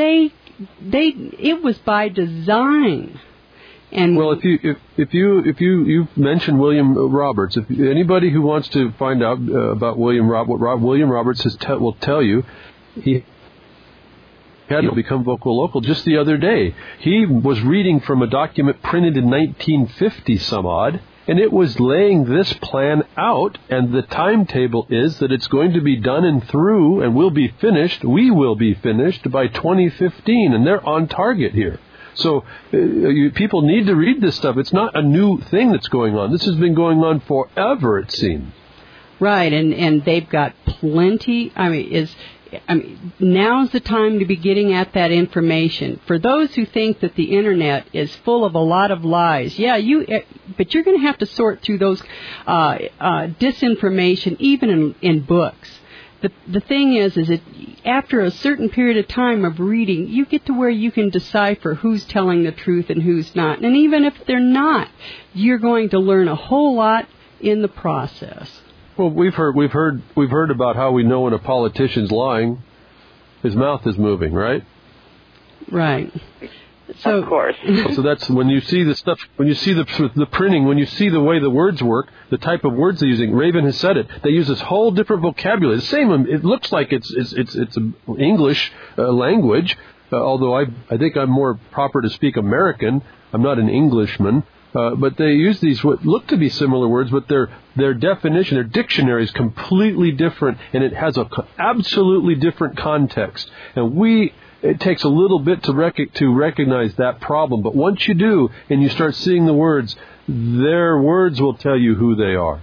It was by design. And well, if you mentioned William Roberts, if anybody who wants to find out about William Roberts will tell you, he had to become vocal local just the other day. He was reading from a document printed in 1950 some odd, and it was laying this plan out, and the timetable is that it's going to be done and through, and we will be finished by 2015, and they're on target here. So people need to read this stuff. It's not a new thing that's going on. This has been going on forever, it seems. Right, and they've got plenty. Now's the time to be getting at that information. For those who think that the Internet is full of a lot of lies, but you're going to have to sort through those disinformation even in books. The thing is that after a certain period of time of reading, you get to where you can decipher who's telling the truth and who's not. And even if they're not, you're going to learn a whole lot in the process. Well, we've heard about how we know when a politician's lying. His mouth is moving, right? Right. So, of course. So that's when you see the stuff, when you see the printing, when you see the way the words work, the type of words they're using. Raven has said it. They use this whole different vocabulary. The same. It looks like it's an English language, although I think I'm more proper to speak American. I'm not an Englishman. But they use these what look to be similar words, but their definition, their dictionary is completely different, and it has a absolutely different context. And it takes a little bit to recognize that problem. But once you do, and you start seeing the words, their words will tell you who they are.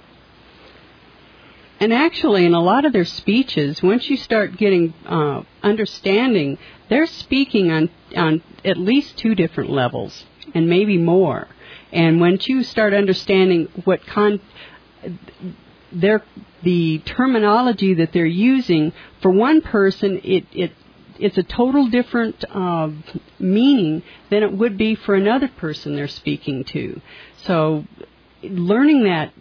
And actually, in a lot of their speeches, once you start getting understanding, they're speaking on at least two different levels, and maybe more. And once you start understanding what the terminology that they're using, for one person, it's a total different meaning than it would be for another person they're speaking to. So learning that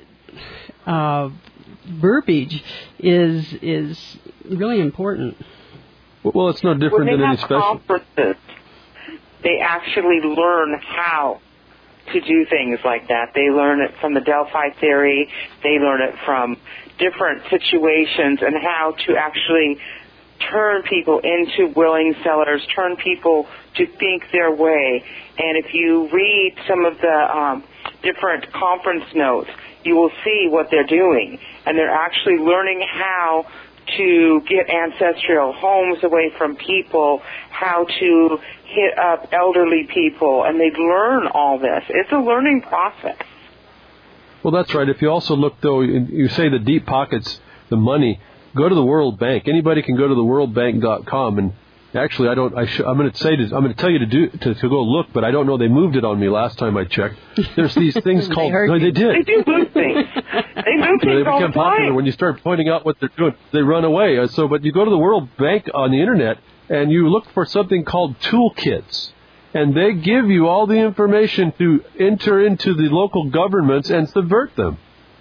verbiage is really important. Well, it's no different than any special conferences. They actually learn how to do things like that. They learn it from the Delphi theory. They learn it from different situations and how to actually turn people into willing sellers, turn people to think their way. And if you read some of the different conference notes, you will see what they're doing. And they're actually learning how to get ancestral homes away from people, how to hit up elderly people, and they learn all this. It's a learning process. Well, that's right. If you also look, though, you say the deep pockets, the money, go to the World Bank. Anybody can go to the worldbank.com, and actually, I'm going to tell you to go look, but I don't know. They moved it on me last time I checked. There's these things called. No, they did. They do move things. They move things they all the become popular time. when you start pointing out what they're doing. They run away. But you go to the World Bank on the internet and you look for something called toolkits, and they give you all the information to enter into the local governments and subvert them.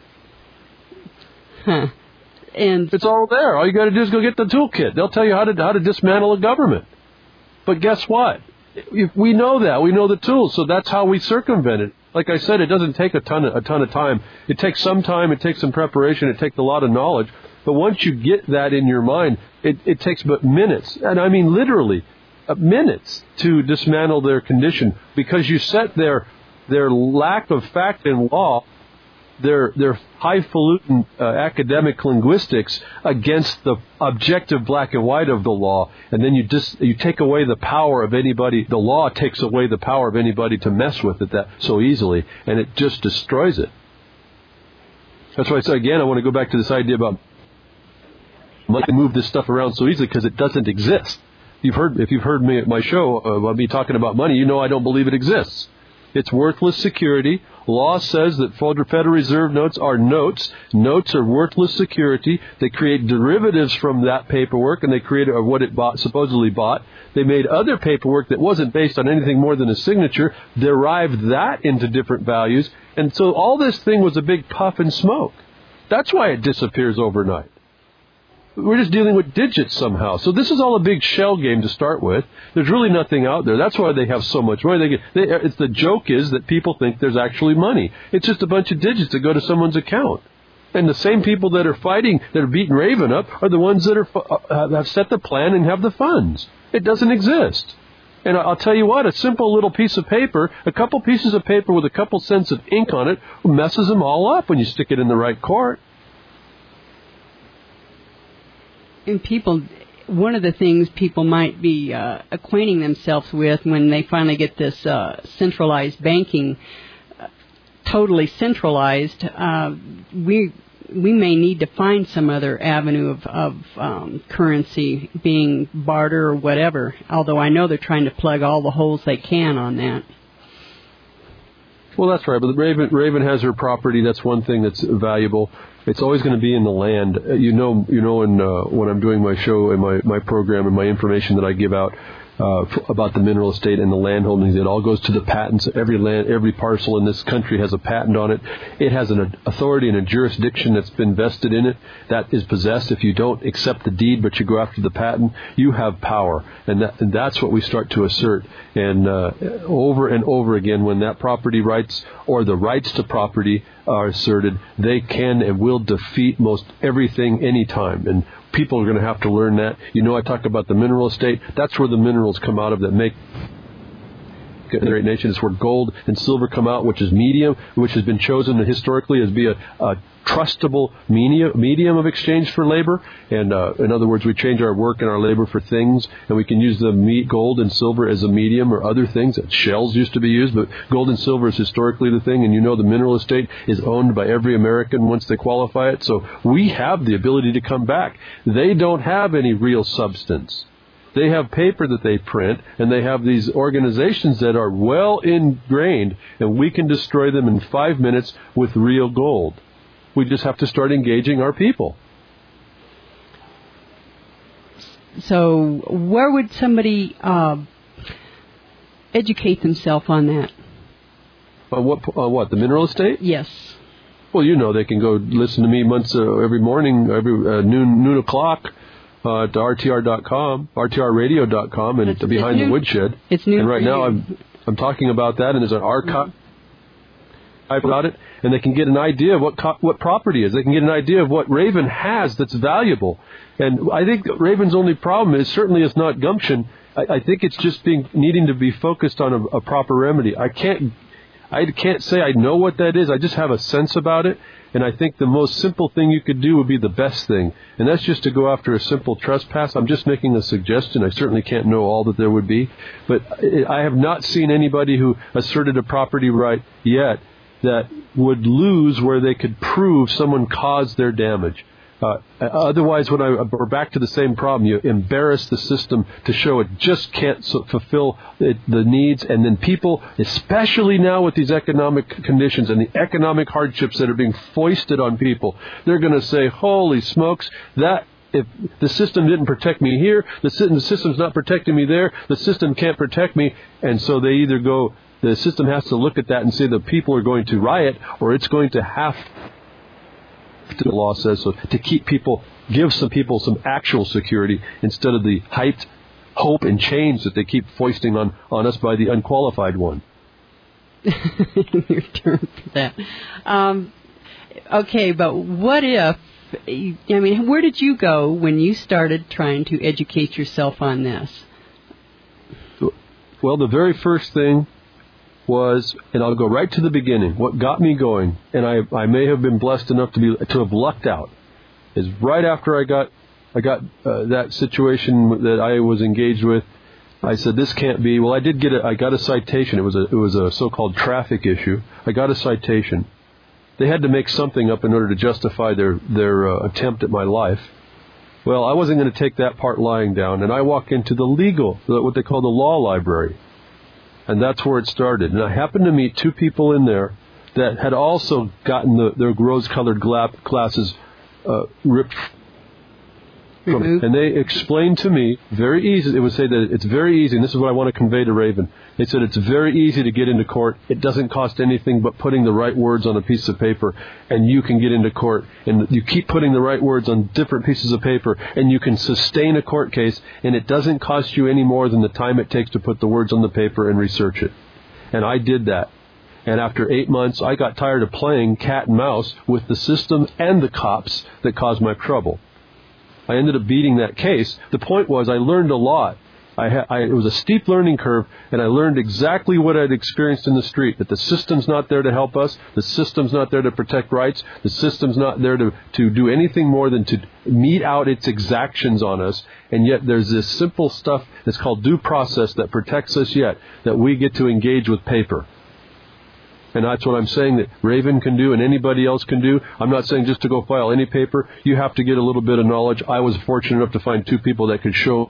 Huh. And it's all there. All you got to do is go get the toolkit. They'll tell you how to dismantle a government. But guess what? We know that. We know the tools, so that's how we circumvent it. Like I said, it doesn't take a ton of time. It takes some time. It takes some preparation. It takes a lot of knowledge. But once you get that in your mind, it takes but minutes, and I mean literally minutes, to dismantle their condition, because you set their lack of fact in law, their highfalutin academic linguistics against the objective black and white of the law, and then you take away the power of anybody. The law takes away the power of anybody to mess with it that so easily, and it just destroys it. That's why I say again, I want to go back to this idea about money, move this stuff around so easily because it doesn't exist. If you've heard me at my show about me talking about money, you know I don't believe it exists. It's worthless security. Law says that Federal Reserve notes are notes. Notes are worthless security. They create derivatives from that paperwork, and they create what it supposedly bought. They made other paperwork that wasn't based on anything more than a signature, derived that into different values, and so all this thing was a big puff and smoke. That's why it disappears overnight. We're just dealing with digits somehow. So this is all a big shell game to start with. There's really nothing out there. That's why they have so much money. The joke is that people think there's actually money. It's just a bunch of digits that go to someone's account. And the same people that are fighting, that are beating Raven up, are the ones that have set the plan and have the funds. It doesn't exist. And I'll tell you what, a simple little piece of paper, a couple pieces of paper with a couple cents of ink on it, messes them all up when you stick it in the right court. And one of the things people might be acquainting themselves with when they finally get this centralized banking totally centralized, we may need to find some other avenue of currency, being barter or whatever, although I know they're trying to plug all the holes they can on that. Well, that's right. But Raven has her property. That's one thing that's valuable. It's always going to be in the land. You know, when I'm doing my show and my program and my information that I give out about the mineral estate and the land holdings, it all goes to the patents. Every parcel in this country has a patent on it. It has an authority and a jurisdiction that's been vested in it that is possessed. If you don't accept the deed but you go after the patent, you have power, and that's what we start to assert. And over and over again, when that property rights or the rights to property are asserted, they can and will defeat most everything anytime. And people are going to have to learn that. You know, I talk about the mineral estate. That's where the minerals come out of that make a great nation. It's where gold and silver come out, which is medium, which has been chosen historically as be a trustable medium of exchange for labor. And in other words, we change our work and our labor for things, and we can use the gold and silver as a medium or other things. Shells used to be used, but gold and silver is historically the thing. And you know the mineral estate is owned by every American once they qualify it. So we have the ability to come back. They don't have any real substance. They have paper that they print, and they have these organizations that are well ingrained, and we can destroy them in 5 minutes with real gold. We just have to start engaging our people. So where would somebody educate themselves on that? On what? The mineral estate? Yes. Well, you know, they can go listen to me every morning, every noon o'clock. To RTR.com, RTRradio.com, and That's, Behind the Woodshed. It's new. And right now I'm talking about that, and there's an archive about it, and they can get an idea of what property is. They can get an idea of what Raven has that's valuable. And I think Raven's only problem is certainly it's not gumption. I think it's just needing to be focused on a proper remedy. I can't say I know what that is. I just have a sense about it. And I think the most simple thing you could do would be the best thing. And that's just to go after a simple trespass. I'm just making a suggestion. I certainly can't know all that there would be. But I have not seen anybody who asserted a property right yet that would lose where they could prove someone caused their damage. Otherwise, we're back to the same problem. You embarrass the system to show it just can't fulfill the needs. And then people, especially now with these economic conditions and the economic hardships that are being foisted on people, they're going to say, holy smokes, if the system didn't protect me here, the system's not protecting me there, the system can't protect me. And so they either the system has to look at that and say the people are going to riot, or it's going to have the law says so, to give some people some actual security instead of the hyped hope and change that they keep foisting on us by the unqualified one. Your turn for that. Okay, but what if where did you go when you started trying to educate yourself on this? Well, the very first thing was, and I'll go right to the beginning, what got me going, and I may have been blessed enough to have lucked out, is right after I got that situation that I was engaged with. I said, this can't be. Well, I got a citation. It was a so-called traffic issue. I got a citation. They had to make something up in order to justify their attempt at my life. Well, I wasn't going to take that part lying down, and I walked into what they call the law library, and that's where it started. And I happened to meet two people in there that had also gotten their rose-colored glasses ripped. And they explained to me very easy. It would say that it's very easy, and this is what I want to convey to Raven. They said it's very easy to get into court. It doesn't cost anything but putting the right words on a piece of paper, and you can get into court. And you keep putting the right words on different pieces of paper, and you can sustain a court case, and it doesn't cost you any more than the time it takes to put the words on the paper and research it. And I did that. And after 8 months, I got tired of playing cat and mouse with the system and the cops that caused my trouble. I ended up beating that case. The point was I learned a lot. It was a steep learning curve, and I learned exactly what I'd experienced in the street, that the system's not there to help us, the system's not there to protect rights, the system's not there to do anything more than to mete out its exactions on us, and yet there's this simple stuff that's called due process that protects us yet, that we get to engage with paper. And that's what I'm saying that Raven can do and anybody else can do. I'm not saying just to go file any paper. You have to get a little bit of knowledge. I was fortunate enough to find two people that could show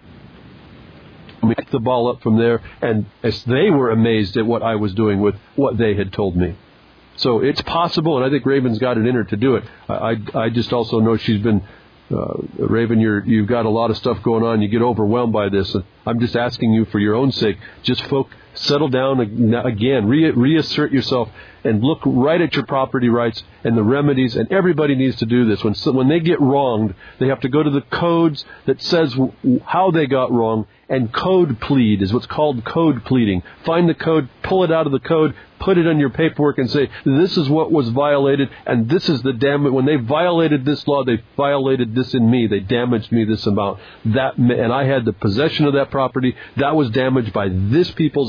me the ball up from there. And as they were amazed at what I was doing with what they had told me. So it's possible, and I think Raven's got it in her to do it. I just also know she's been... Raven, you've got a lot of stuff going on. You get overwhelmed by this. And I'm just asking you for your own sake, just settle down again, reassert yourself, and look right at your property rights and the remedies. And everybody needs to do this. When they get wronged, they have to go to the codes that says how they got wrong, and code plead is what's called code pleading. Find the code, pull it out of the code, put it on your paperwork and say, this is what was violated, and this is the damage. When they violated this law, they violated this in me. They damaged me this amount. And I had the possession of that property. That was damaged by this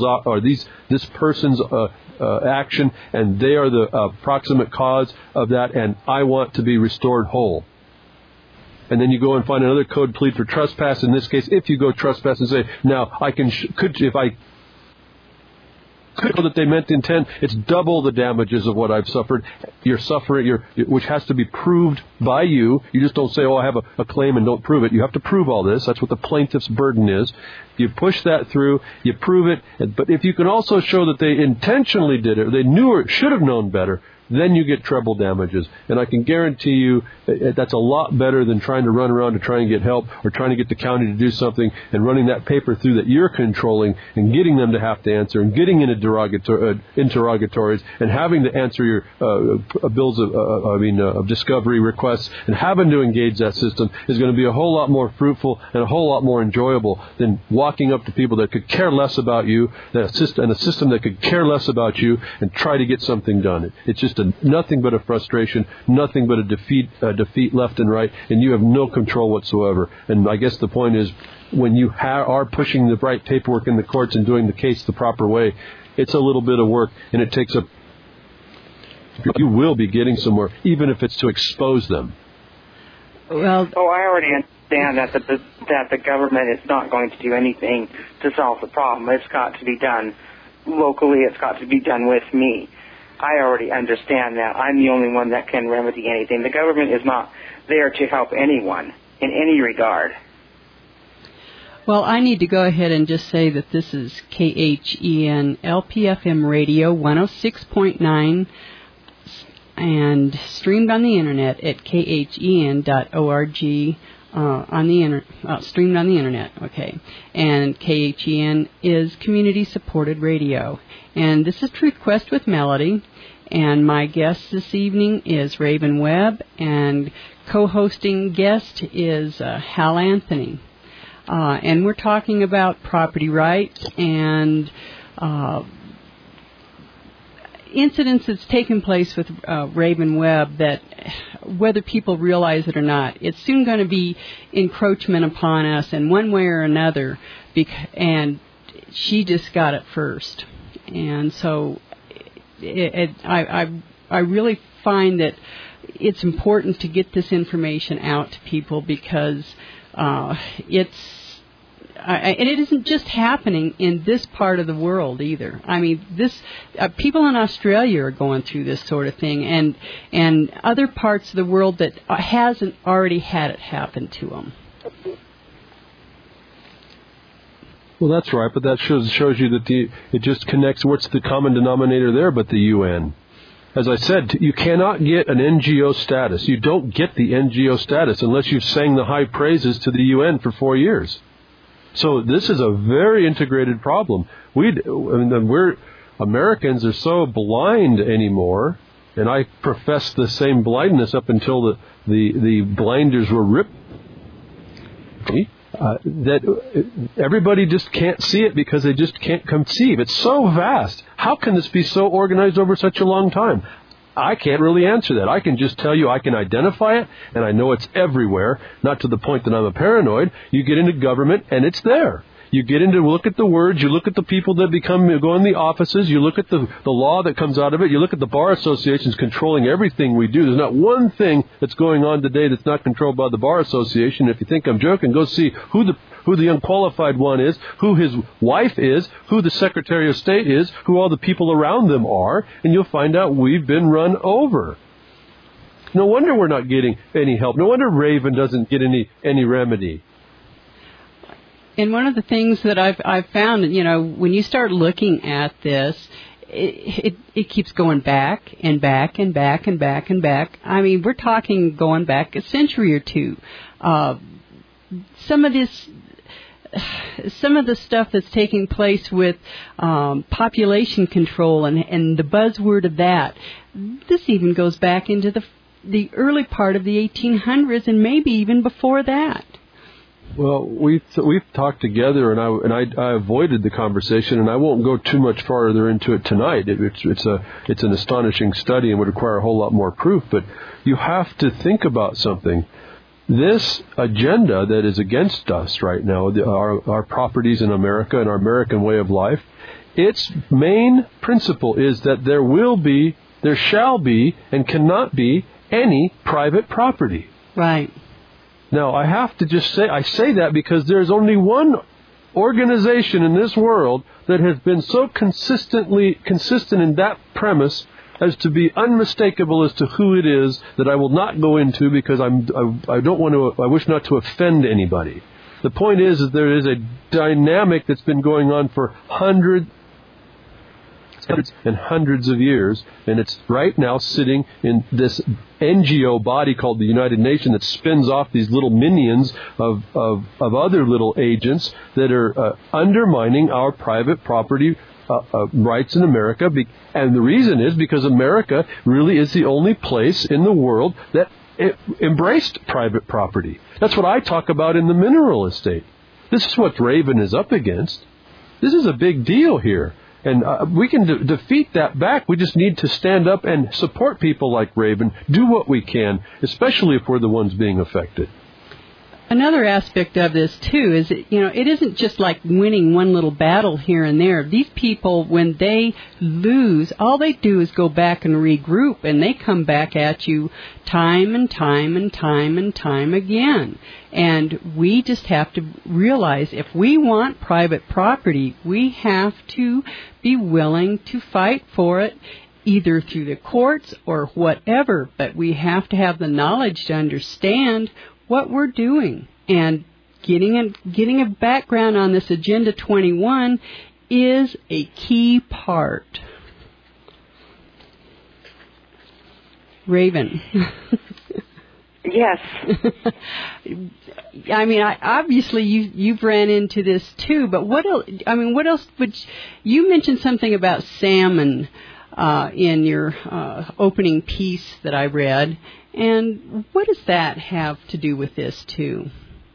person's action, and they are the proximate cause of that, and I want to be restored whole. And then you go and find another code plead for trespass. In this case, if you go trespass and say, now I could know that they meant to intend, it's double the damages of what I've suffered. You're suffering, which has to be proved by you. You just don't say, oh, I have a claim and don't prove it. You have to prove all this. That's what the plaintiff's burden is. You push that through, you prove it. But if you can also show that they intentionally did it, or they knew or should have known better, then you get treble damages. And I can guarantee you that's a lot better than trying to run around to try and get help, or trying to get the county to do something and running that paper through that you're controlling and getting them to have to answer and getting into interrogatories and having to answer your bills of discovery requests and having to engage that system is going to be a whole lot more fruitful and a whole lot more enjoyable than walking up to people that could care less about you, and a system that could care less about you and try to get something done. It's just nothing but a frustration, nothing but a defeat left and right, and you have no control whatsoever. And I guess the point is, when you are pushing the right paperwork in the courts and doing the case the proper way, it's a little bit of work, and it takes you will be getting somewhere, even if it's to expose them. Well, I already understand that the government is not going to do anything to solve the problem. It's got to be done locally. It's got to be done with me. I already understand that. I'm the only one that can remedy anything. The government is not there to help anyone in any regard. Well, I need to go ahead and just say that this is KHEN LPFM Radio 106.9 and streamed on the internet at khen.org. Streamed on the internet, okay. And KHEN is community-supported radio. And this is Truth Quest with Melody. And my guest this evening is Raven Webb, and co-hosting guest is Hal Anthony. And we're talking about property rights, and incidents that's taken place with Raven Webb, that whether people realize it or not, it's soon going to be encroachment upon us in one way or another, and she just got it first. And so I really find that it's important to get this information out to people, because and it isn't just happening in this part of the world either. I mean, people in Australia are going through this sort of thing, and other parts of the world that hasn't already had it happen to them. Well, that's right, but that shows you that it just connects. What's the common denominator there but the UN? As I said, you cannot get an NGO status. You don't get the NGO status unless you've sang the high praises to the UN for 4 years. So this is a very integrated problem. Americans are so blind anymore, and I profess the same blindness up until the blinders were ripped. That everybody just can't see it because they just can't conceive. It's so vast. How can this be so organized over such a long time? I can't really answer that. I can just tell you I can identify it, and I know it's everywhere, not to the point that I'm a paranoid. You get into government, and it's there. You get into, look at the words, you look at the people that go in the offices, you look at the law that comes out of it, you look at the bar associations controlling everything we do. There's not one thing that's going on today that's not controlled by the bar association. If you think I'm joking, go see who the unqualified one is, who his wife is, who the Secretary of State is, who all the people around them are, and you'll find out we've been run over. No wonder we're not getting any help. No wonder Raven doesn't get any remedy. And one of the things that I've found, when you start looking at this, it keeps going back and back and back and back and back. I mean, we're talking going back a century or two. Some of the stuff that's taking place with population control and the buzzword of that, this even goes back into the early part of the 1800s and maybe even before that. Well, we've talked together, and I avoided the conversation, and I won't go too much farther into it tonight. It's an astonishing study and would require a whole lot more proof. But you have to think about something. This agenda that is against us right now, our properties in America and our American way of life, its main principle is that there shall be, and cannot be any private property. Right. Now, I have to just say, I say that because there's only one organization in this world that has been so consistent in that premise as to be unmistakable as to who it is, that I will not go into because I wish not to offend anybody. The point is that there is a dynamic that's been going on for hundreds and hundreds of years, and it's right now sitting in this NGO body called the United Nations that spins off these little minions of other little agents that are undermining our private property rights in America. And the reason is because America really is the only place in the world that embraced private property. That's what I talk about in the mineral estate. This is what Raven is up against. This is a big deal here. And we can defeat that back. We just need to stand up and support people like Raven, do what we can, especially if we're the ones being affected. Another aspect of this, too, is, it isn't just like winning one little battle here and there. These people, when they lose, all they do is go back and regroup, and they come back at you time and time and time and time again. And we just have to realize if we want private property, we have to be willing to fight for it, either through the courts or whatever. But we have to have the knowledge to understand what we're doing. And getting a background on this Agenda 21 is a key part. Raven. Yes. I mean, obviously you've ran into this too, but what else? I mean, what else would you mentioned something about salmon in your opening piece that I read, and what does that have to do with this too?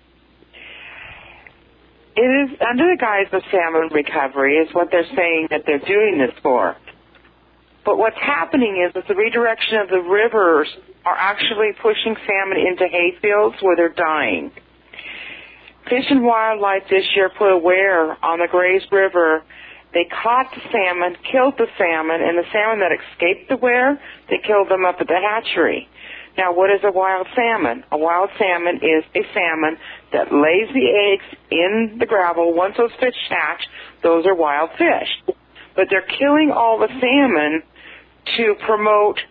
It is under the guise of salmon recovery is what they're saying that they're doing this for. But what's happening is that the redirection of the rivers are actually pushing salmon into hayfields where they're dying. Fish and Wildlife this year put a weir on the Grays River. They caught the salmon, killed the salmon, and the salmon that escaped the weir, they killed them up at the hatchery. Now, what is a wild salmon? A wild salmon is a salmon that lays the eggs in the gravel. Once those fish hatch, those are wild fish. But they're killing all the salmon to promote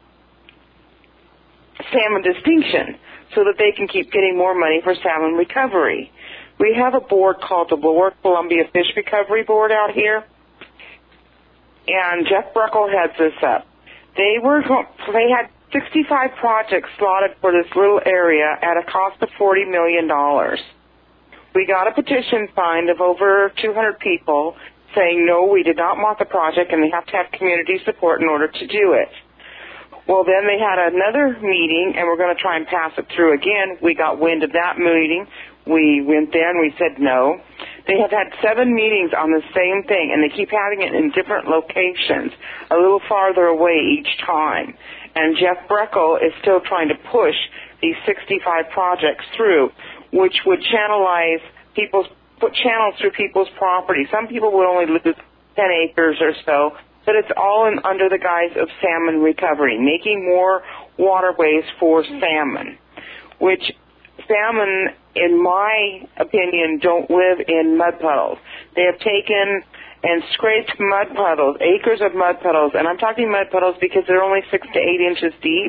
salmon distinction so that they can keep getting more money for salmon recovery. We have a board called the Lower Columbia Fish Recovery Board out here, and Jeff Breckel heads this up. They had 65 projects slotted for this little area at a cost of $40 million. We got a petition signed of over 200 people saying, no, we did not want the project, and they have to have community support in order to do it. Well, then they had another meeting, and we're going to try and pass it through again. We got wind of that meeting. We went there, and we said no. They have had 7 meetings on the same thing, and they keep having it in different locations, a little farther away each time. And Jeff Breckel is still trying to push these 65 projects through, which would put channels through people's property. Some people would only lose 10 acres or so, but it's all under the guise of salmon recovery, making more waterways for salmon, which salmon, in my opinion, don't live in mud puddles. They have taken and scraped mud puddles, acres of mud puddles, and I'm talking mud puddles because they're only 6 to 8 inches deep,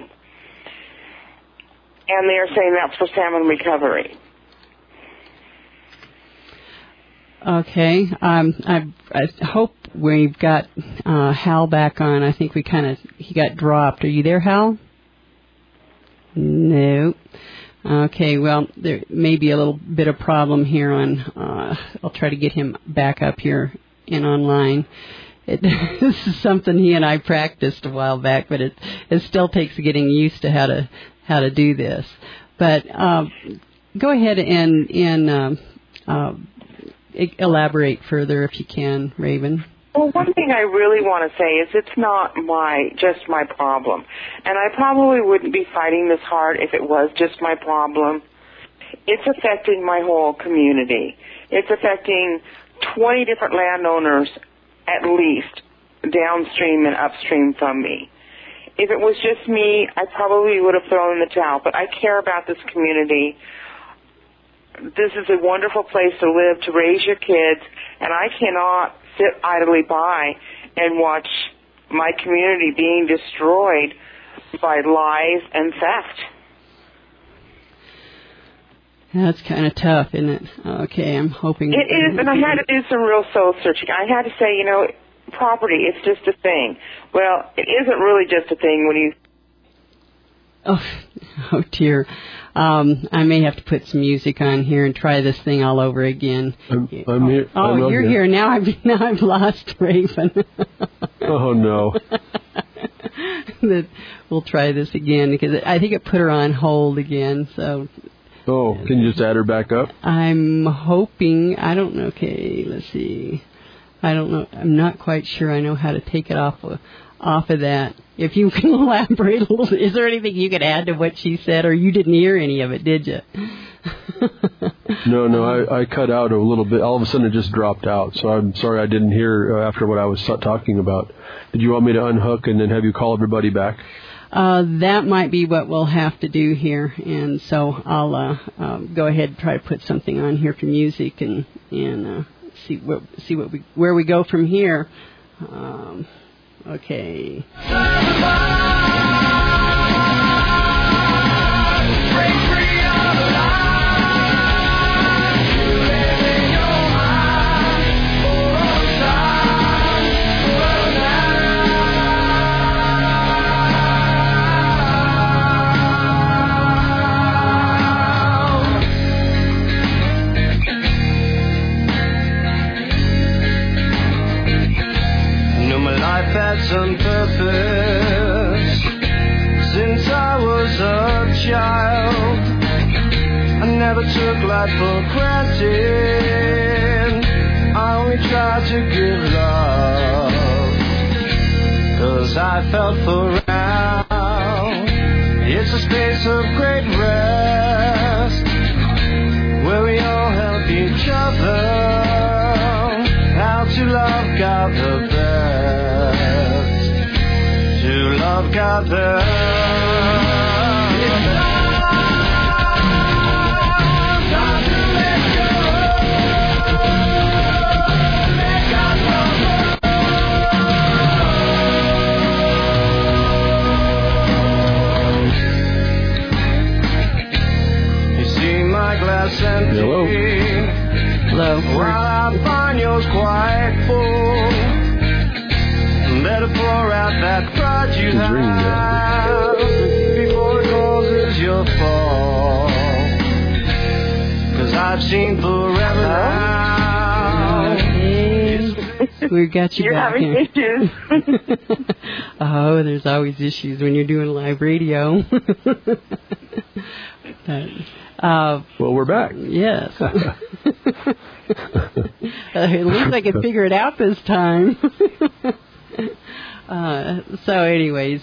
and they are saying that's for salmon recovery. Okay. I hope we've got Hal back on. I think he got dropped. Are you there, Hal? No. Okay, well, there may be a little bit of problem here I'll try to get him back up here and online. This is something he and I practiced a while back, but it still takes getting used to how to do this. But go ahead and elaborate further if you can, Raven. Well, one thing I really want to say is it's not just my problem. And I probably wouldn't be fighting this hard if it was just my problem. It's affecting my whole community. It's affecting 20 different landowners at least downstream and upstream from me. If it was just me, I probably would have thrown in the towel. But I care about this community. This is a wonderful place to live, to raise your kids, and I cannot sit idly by and watch my community being destroyed by lies and theft. That's kind of tough, isn't it? Okay, I'm hoping... It is, and I had to do some real soul searching. I had to say, property, it's just a thing. Well, it isn't really just a thing when you... Oh dear. I may have to put some music on here and try this thing all over again. I'm here. Oh, you're here. Now I've lost Raven. Oh, no. We'll try this again because I think it put her on hold again. So. Oh, can you just add her back up? I'm hoping. I don't know. Okay, let's see. I don't know. I'm not quite sure I know how to take it off of that. If you can elaborate a little, is there anything you could add to what she said, or you didn't hear any of it, did you? No, I cut out a little bit. All of a sudden it just dropped out, so I'm sorry I didn't hear after what I was talking about. Did you want me to unhook and then have you call everybody back? That might be what we'll have to do here, and so I'll go ahead and try to put something on here for music and see where we go from here. Okay. Some purpose since I was a child. I never took life for granted. I only tried to give love, 'cause as I felt for round. It's a space of great rest, where we all help each other how to love God the best, to love God best. Hello. Hello. While I find yours quite full, better pour out that pride you have before it causes your fall. 'Cause I've seen forever now. We got you You're back having here. issues. Oh, there's always issues when you're doing live radio. Well, we're back. Yes. At least I could figure it out this time. So anyways,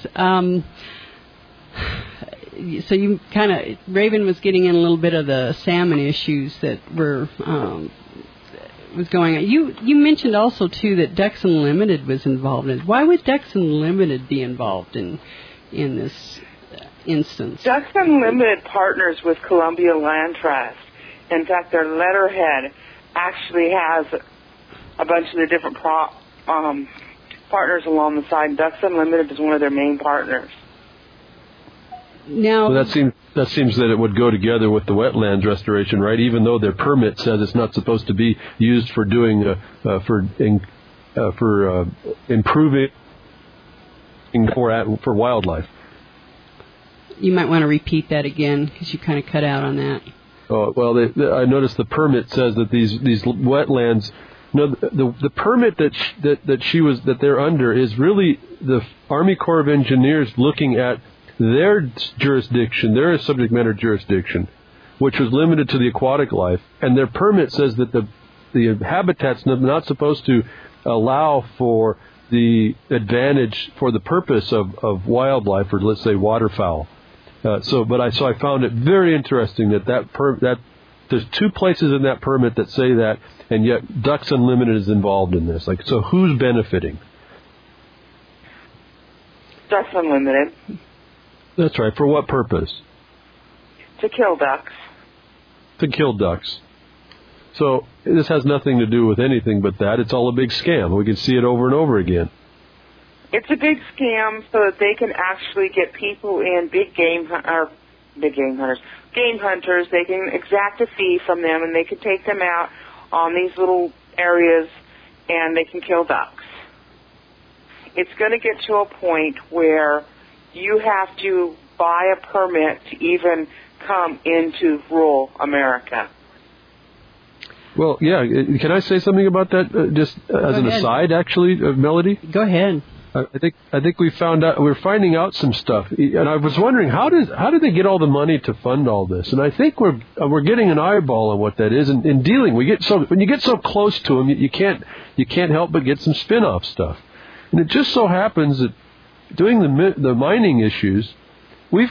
so you kind of, Raven was getting in a little bit of the salmon issues that were was going on. You mentioned also, too, that Ducks Unlimited was involved in it. Why would Ducks Unlimited be involved in this instance? Ducks Unlimited partners with Columbia Land Trust. In fact, their letterhead actually has a bunch of the different partners along the side. Ducks Unlimited is one of their main partners. Now, Well, that seems that it would go together with the wetlands restoration, right? Even though their permit says it's not supposed to be used for doing for improving for wildlife. you might want to repeat that again because you kind of cut out on that. Oh, well, I noticed the permit says that these wetlands. No, the permit that they're under is really the Army Corps of Engineers looking at their jurisdiction, their subject matter jurisdiction, which was limited to the aquatic life, and their permit says that the habitat's not supposed to allow for the advantage for the purpose of wildlife, or let's say waterfowl. So I found it very interesting that there's two places in that permit that say that, and yet Ducks Unlimited is involved in this. So who's benefiting? Ducks Unlimited. That's right. For what purpose? To kill ducks. To kill ducks. So this has nothing to do with anything but that. It's all a big scam. We can see it over and over again. It's a big scam so that they can actually get people in game hunters. They can exact a fee from them, and they can take them out on these little areas, and they can kill ducks. It's going to get to a point where you have to buy a permit to even come into rural America. Well, yeah. Can I say something about that? Just as an aside, actually, Melody. Go ahead. I think we're finding out some stuff, and I was wondering how do they get all the money to fund all this? And I think we're getting an eyeball on what that is. And in dealing, when you get so close to them, you can't help but get some spin-off stuff. And it just so happens that doing the mining issues, I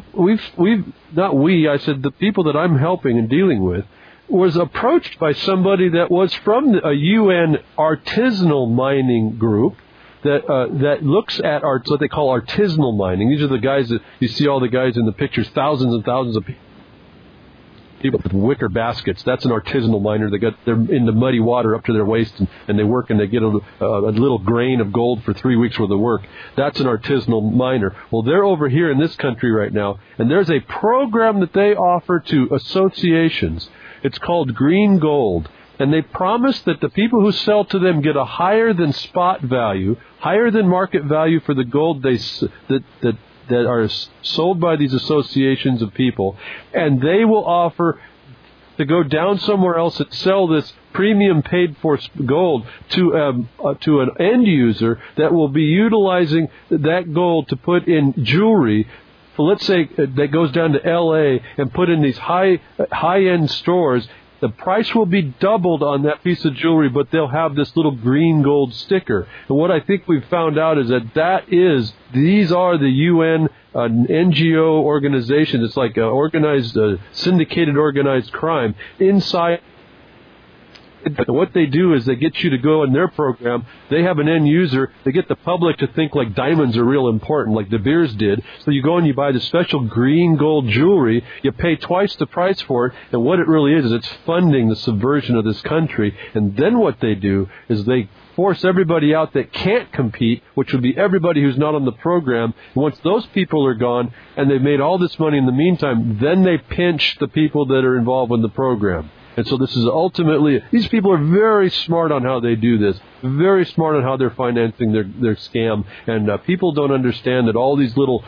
said the people that I'm helping and dealing with was approached by somebody that was from a UN artisanal mining group that looks at what they call artisanal mining. These are the guys that you see, all the guys in the pictures, thousands and thousands of people with wicker baskets. That's an artisanal miner. They're in the muddy water up to their waist, and they work, and they get a little grain of gold for 3 weeks worth of work. That's an artisanal miner. Well, they're over here in this country right now, and there's a program that they offer to associations. It's called Green Gold. And they promise that the people who sell to them get a higher than spot value, higher than market value for the gold that are sold by these associations of people, and they will offer to go down somewhere else and sell this premium paid for gold to an end user that will be utilizing that gold to put in jewelry. So let's say that goes down to L.A. and put in these high-end stores the price will be doubled on that piece of jewelry, but they'll have this little green gold sticker. And what I think we've found out is that these are the UN NGO organizations. It's like organized, syndicated organized crime inside. What they do is they get you to go in their program. They have an end user. They get the public to think like diamonds are real important, like De Beers did. So you go and you buy the special green gold jewelry. You pay twice the price for it. And what it really is it's funding the subversion of this country. And then what they do is they force everybody out that can't compete, which would be everybody who's not on the program. And once those people are gone and they've made all this money in the meantime, then they pinch the people that are involved in the program. And so this is ultimately, these people are very smart on how they do this, very smart on how they're financing their scam. And people don't understand that all these little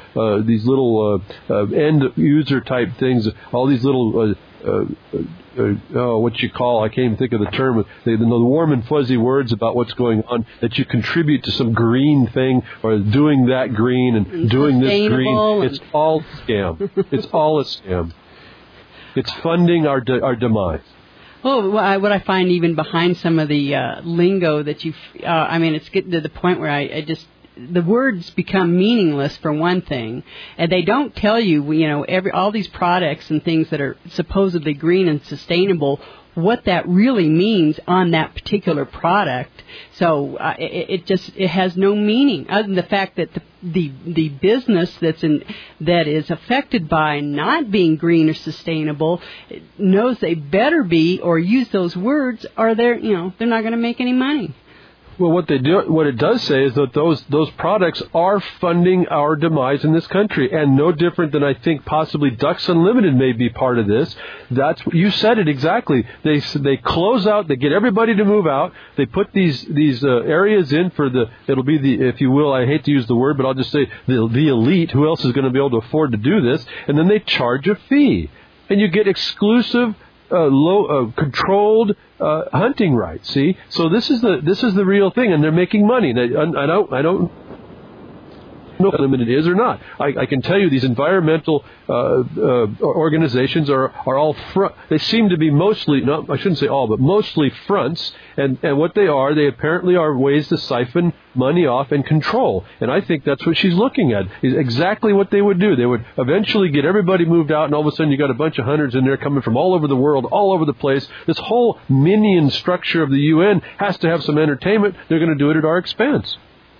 end user type things, all these little what you call, I can't even think of the term, the warm and fuzzy words about what's going on, that you contribute to some green thing or doing that green and doing this green. It's all scam. It's all a scam. It's funding our demise. Well, what I find even behind some of the lingo that it's getting to the point where I just, the words become meaningless for one thing, and they don't tell you, all these products and things that are supposedly green and sustainable, what that really means on that particular product. So it has no meaning other than the fact that the business that is affected by not being green or sustainable knows they better be or use those words, or they're not going to make any money. Well, what it does say is that those products are funding our demise in this country, and no different than I think possibly Ducks Unlimited may be part of this. You said it exactly. They close out. They get everybody to move out. They put these areas in for it'll be the, if you will, I hate to use the word, but I'll just say the elite. Who else is going to be able to afford to do this? And then they charge a fee, and you get exclusive, controlled hunting rights. See, so this is the real thing, and they're making money. And I don't know if limited is or not. I can tell you these environmental organizations are all front. They seem to be mostly, I shouldn't say all, but mostly fronts. And what they apparently are ways to siphon money off and control. And I think that's what she's looking at, is exactly what they would do. They would eventually get everybody moved out, and all of a sudden you got a bunch of hunters in there coming from all over the world, all over the place. This whole minion structure of the UN has to have some entertainment. They're going to do it at our expense.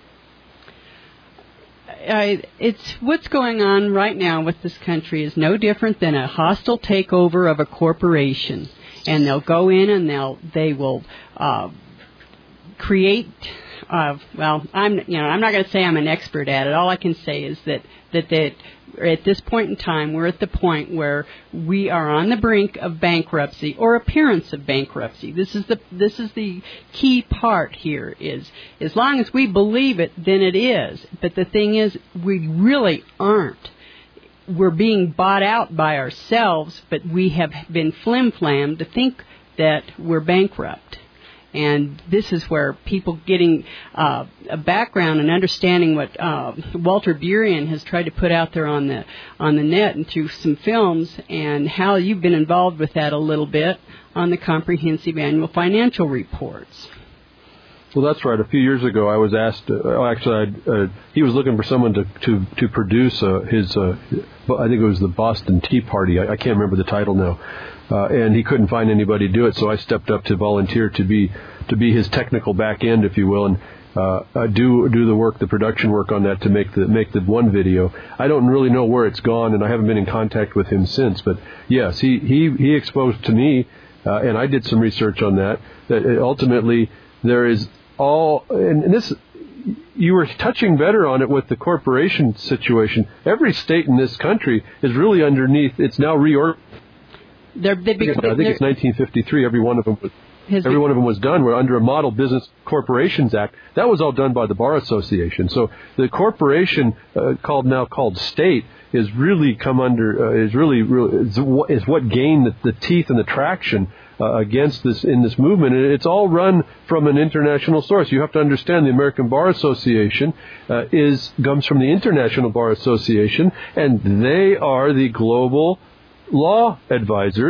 It's what's going on right now with this country is no different than a hostile takeover of a corporation, and they'll go in and they will create. I'm not going to say I'm an expert at it. All I can say is that at this point in time, we're at the point where we are on the brink of bankruptcy or appearance of bankruptcy. This is the key part here. Is as long as we believe it, then it is. But the thing is, we really aren't. We're being bought out by ourselves, but we have been flim-flammed to think that we're bankrupt. And this is where people getting a background and understanding what Walter Burien has tried to put out there on the net and through some films, and how you've been involved with that a little bit on the comprehensive annual financial reports. Well, that's right. A few years ago, I was asked. He was looking for someone to produce his. I think it was the Boston Tea Party. I can't remember the title now. And he couldn't find anybody to do it, so I stepped up to volunteer to be his technical back end, if you will, and do the work, the production work on that to make the one video. I don't really know where it's gone, and I haven't been in contact with him since. But yes, he exposed to me, and I did some research on that ultimately there is all, and this. You were touching better on it with the corporation situation. Every state in this country is really underneath. It's now reorganized. I think it's 1953. Every one of them was done. We're under a Model Business Corporations Act. That was all done by the Bar Association. So the corporation called state is really come under is what gained the teeth and the traction against this in this movement. And it's all run from an international source. You have to understand the American Bar Association comes from the International Bar Association, and they are the global law advisors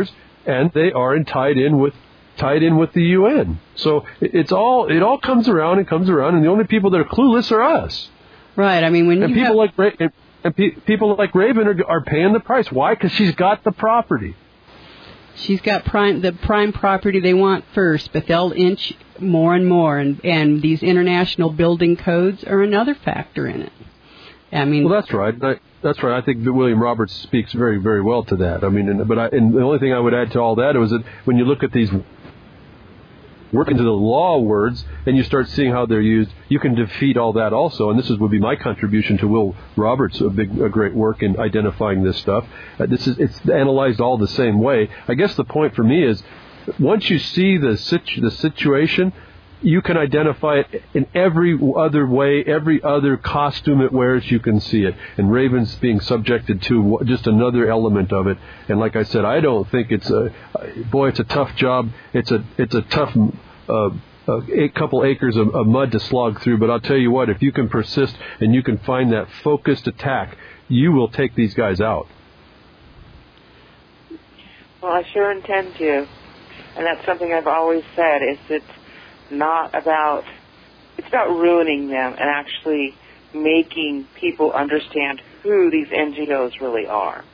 and they are tied in with the UN. So it all comes around and comes around, and the only people that are clueless are us. Right. I mean, when and you people like Raven are paying the price. Why? Because she's got the property. She's got the prime property they want first, but they'll inch more and more, and these international building codes are another factor in it. I mean, well, that's right. That's right. I think that William Roberts speaks very, very well to that. I mean, and the only thing I would add to all that was that when you look at these work into the law words and you start seeing how they're used, you can defeat all that also. And this would be my contribution to Will Roberts' a great work in identifying this stuff. It's analyzed all the same way. I guess the point for me is once you see the situation, you can identify it in every other way, every other costume it wears, you can see it. And Raven's being subjected to just another element of it. And like I said, I don't think it's a tough job. It's a tough a couple acres of mud to slog through. But I'll tell you what, if you can persist and you can find that focused attack, you will take these guys out. Well, I sure intend to. And that's something I've always said, is it's about ruining them and actually making people understand who these NGOs really are.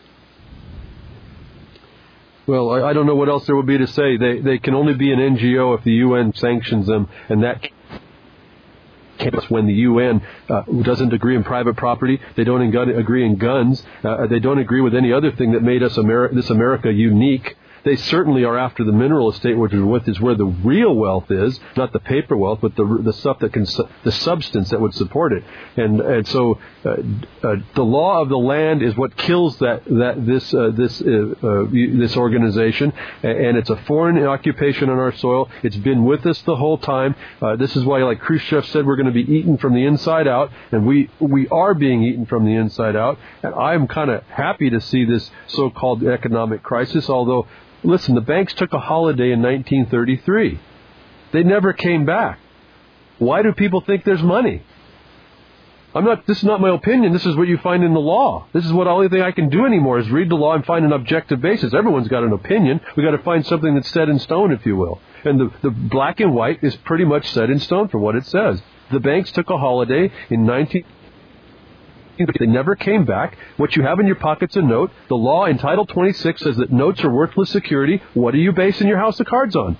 Well, I don't know what else there would be to say. They can only be an NGO if the UN sanctions them, and that can't when the UN doesn't agree in private property. They don't agree in guns. They don't agree with any other thing that made us this America unique. They certainly are after the mineral estate, which is where the real wealth is, not the paper wealth, but the stuff that the substance that would support it. And so the law of the land is what kills this organization, and it's a foreign occupation on our soil. It's been with us the whole time. This is why, like Khrushchev said, we're going to be eaten from the inside out, and we are being eaten from the inside out. And I'm kind of happy to see this so-called economic crisis, although. Listen, the banks took a holiday in 1933. They never came back. Why do people think there's money? This is not my opinion. This is what you find in the law. This is what only thing I can do anymore is read the law and find an objective basis. Everyone's got an opinion. We've got to find something that's set in stone, if you will. And the black and white is pretty much set in stone for what it says. The banks took a holiday in 1933. They never came back. What you have in your pocket's a note. The law in Title 26 says that notes are worthless security. What are you basing your house of cards on?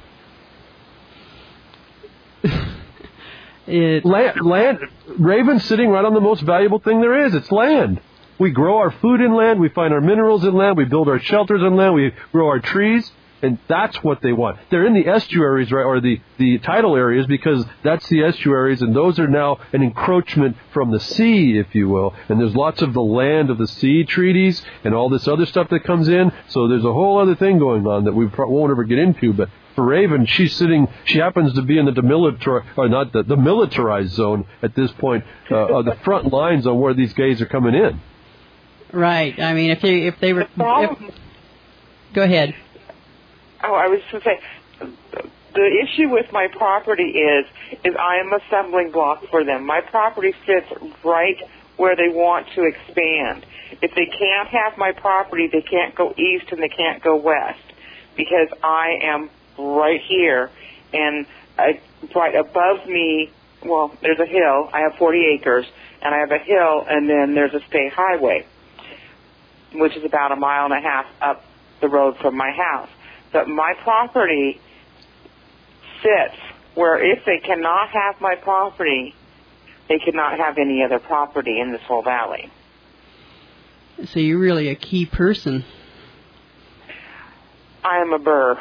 Land. Raven's sitting right on the most valuable thing there is. It's land. We grow our food in land. We find our minerals in land. We build our shelters in land. We grow our trees. And that's what they want. They're in the estuaries, right, or the tidal areas, because that's the estuaries, and those are now an encroachment from the sea, if you will. And there's lots of the land of the sea treaties and all this other stuff that comes in. So there's a whole other thing going on that we won't ever get into. But for Raven, she happens to be in the militarized zone at this point, the front lines on where these gays are coming in. Right. I mean, if they were. Go ahead. Oh, I was going to say, the issue with my property is I am a stumbling block for them. My property sits right where they want to expand. If they can't have my property, they can't go east and they can't go west, because I am right here, and right above me, well, there's a hill. I have 40 acres, and I have a hill, and then there's a state highway, which is about 1.5 miles up the road from my house. But my property sits where if they cannot have my property, they cannot have any other property in this whole valley. So you're really a key person. I am a burr.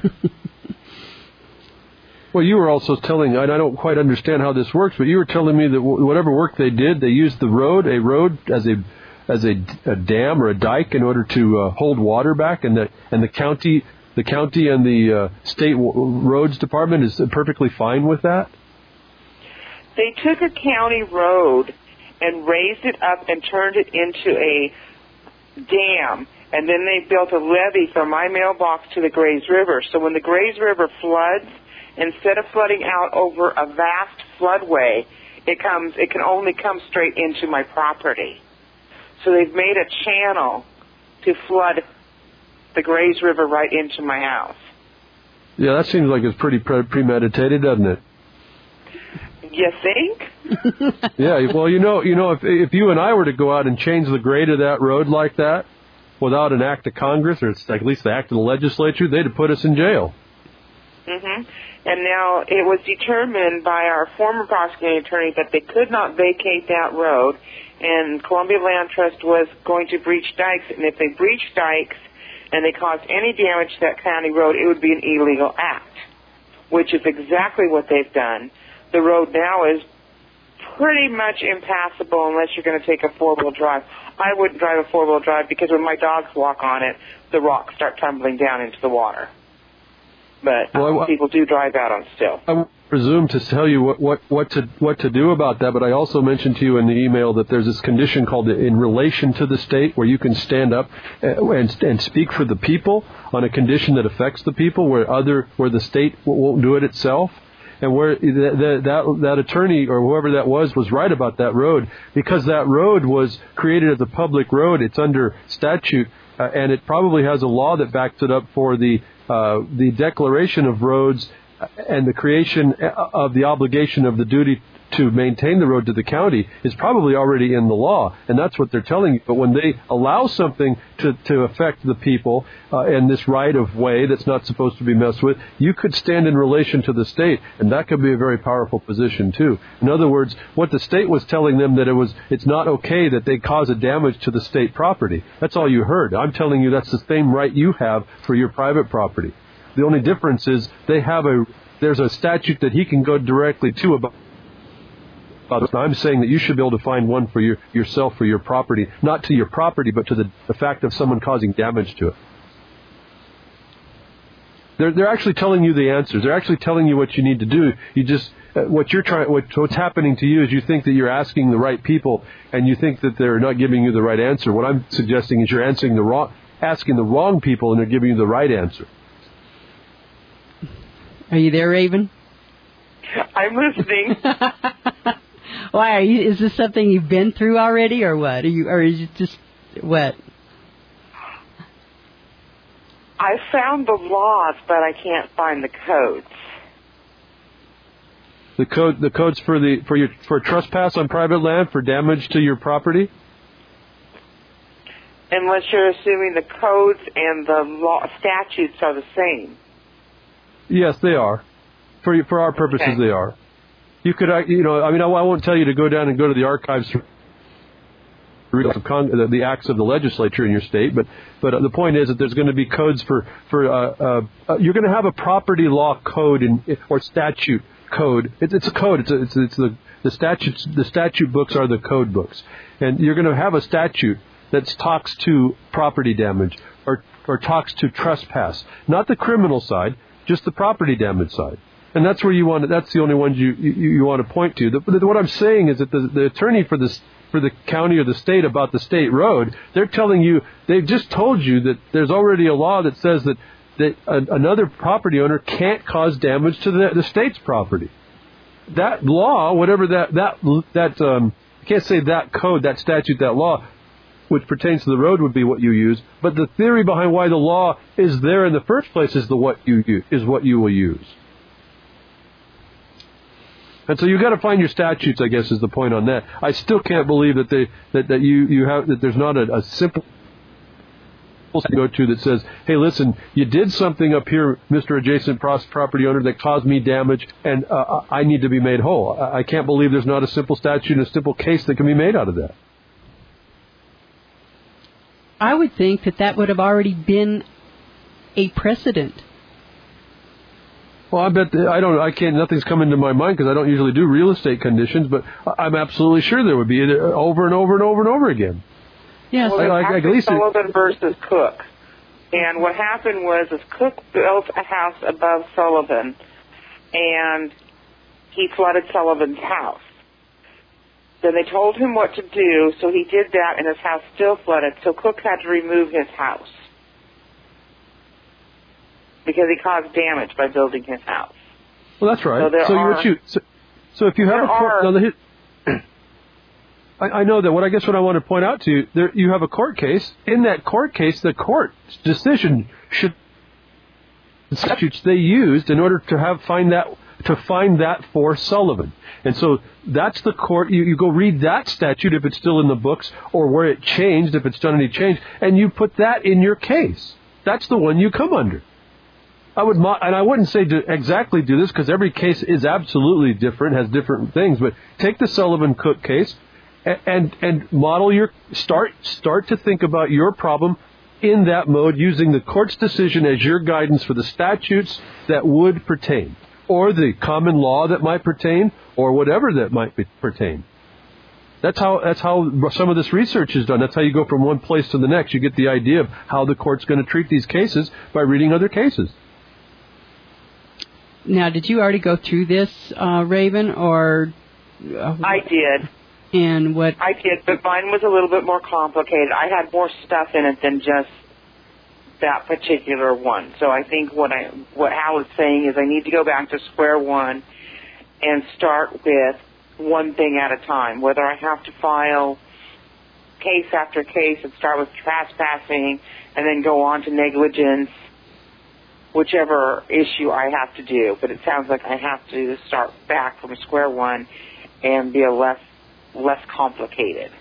Well, you were also telling, and I don't quite understand how this works, but you were telling me that whatever work they did, they used a road as a dam or a dike in order to hold water back, and the county and the state roads department is perfectly fine with that? They took a county road and raised it up and turned it into a dam, and then they built a levee from my mailbox to the Grays River. So when the Grays River floods, instead of flooding out over a vast floodway, it can only come straight into my property. So they've made a channel to flood the Grays River right into my house. Yeah, that seems like it's pretty premeditated, doesn't it? You think? Yeah, well, if you and I were to go out and change the grade of that road like that without an act of Congress, or at least the act of the legislature, they'd have put us in jail. Mm-hmm. And now it was determined by our former prosecuting attorney that they could not vacate that road, and Columbia Land Trust was going to breach dikes, and if they breached dikes and they caused any damage to that county road, it would be an illegal act, which is exactly what they've done. The road now is pretty much impassable unless you're going to take a four-wheel drive. I wouldn't drive a four-wheel drive because when my dogs walk on it, the rocks start tumbling down into the water. But people do drive out on still. I won't presume to tell you what to do about that, but I also mentioned to you in the email that there's this condition called in relation to the state, where you can stand up and speak for the people on a condition that affects the people, where the state won't do it itself. And where that attorney or whoever that was right about that road, because that road was created as a public road. It's under statute, and it probably has a law that backs it up for the declaration of roads and the creation of the obligation of the duty to maintain the road to the county is probably already in the law, and that's what they're telling you. But when they allow something to affect the people in this right of way that's not supposed to be messed with, you could stand in relation to the state, and that could be a very powerful position too. In other words, what the state was telling them that it's not okay that they cause a damage to the state property. That's all you heard. I'm telling you that's the same right you have for your private property. The only difference is there's a statute that he can go directly to about. I'm saying that you should be able to find one for yourself for your property, not to your property, but to the fact of someone causing damage to it. They're actually telling you the answers. They're actually telling you what you need to do. You just what's happening to you is you think that you're asking the right people, and you think that they're not giving you the right answer. What I'm suggesting is you're asking the wrong people, and they're giving you the right answer. Are you there, Raven? I'm listening. Why is this something you've been through already, or what? Or is it just what? I found the laws, but I can't find the codes. The codes for trespass on private land, for damage to your property. Unless you're assuming the codes and the statutes are the same. Yes, they are. For our purposes, okay. They are. You could, I won't tell you to go down and go to the archives to read the acts of the legislature in your state, but the point is that there's going to be codes for you're going to have a property law code or statute code. It's a code. It's the statutes. The statute books are the code books, and you're going to have a statute that talks to property damage or talks to trespass, not the criminal side, just the property damage side. And that's where that's the only ones you want to point to. What I'm saying is that the attorney for the county or the state about the state road, they're telling you, they've just told you that there's already a law that says that another property owner can't cause damage to the state's property. That law, whatever I can't say that code, that statute, that law, which pertains to the road would be what you use, but the theory behind why the law is there in the first place is what you will use. And so you've got to find your statutes, I guess, is the point on that. I still can't believe that there's not a simple to go to that says, hey, listen, you did something up here, Mr. Adjacent Property Owner, that caused me damage, and I need to be made whole. I can't believe there's not a simple statute and a simple case that can be made out of that. I would think that would have already been a precedent. Well, I bet nothing's come into my mind because I don't usually do real estate conditions, but I'm absolutely sure there would be over and over and over and over again. Yes. Well, Sullivan versus Cook. And what happened was Cook built a house above Sullivan, and he flooded Sullivan's house. Then they told him what to do, so he did that, and his house still flooded, so Cook had to remove his house because he caused damage by building his house. Well, that's right. So if you have I know that. What I want to point out to you, you have a court case. In that court case, the court's decision should statutes they used in order to find that for Sullivan. And so that's the court. You go read that statute if it's still in the books, or where it changed if it's done any change, and you put that in your case. That's the one you come under. I wouldn't say to exactly do this, because every case is absolutely different, has different things. But take the Sullivan-Cook case and model start to think about your problem in that mode, using the court's decision as your guidance for the statutes that would pertain, or the common law that might pertain, or whatever that might pertain. That's how some of this research is done. That's how you go from one place to the next. You get the idea of how the court's going to treat these cases by reading other cases. Now, did you already go through this, Raven, or? I did. And what? I did, but mine was a little bit more complicated. I had more stuff in it than just that particular one. So I think what Hal is saying is I need to go back to square one and start with one thing at a time. Whether I have to file case after case and start with trespassing and then go on to negligence, whichever issue I have to do. But it sounds like I have to start back from square one and be less complicated.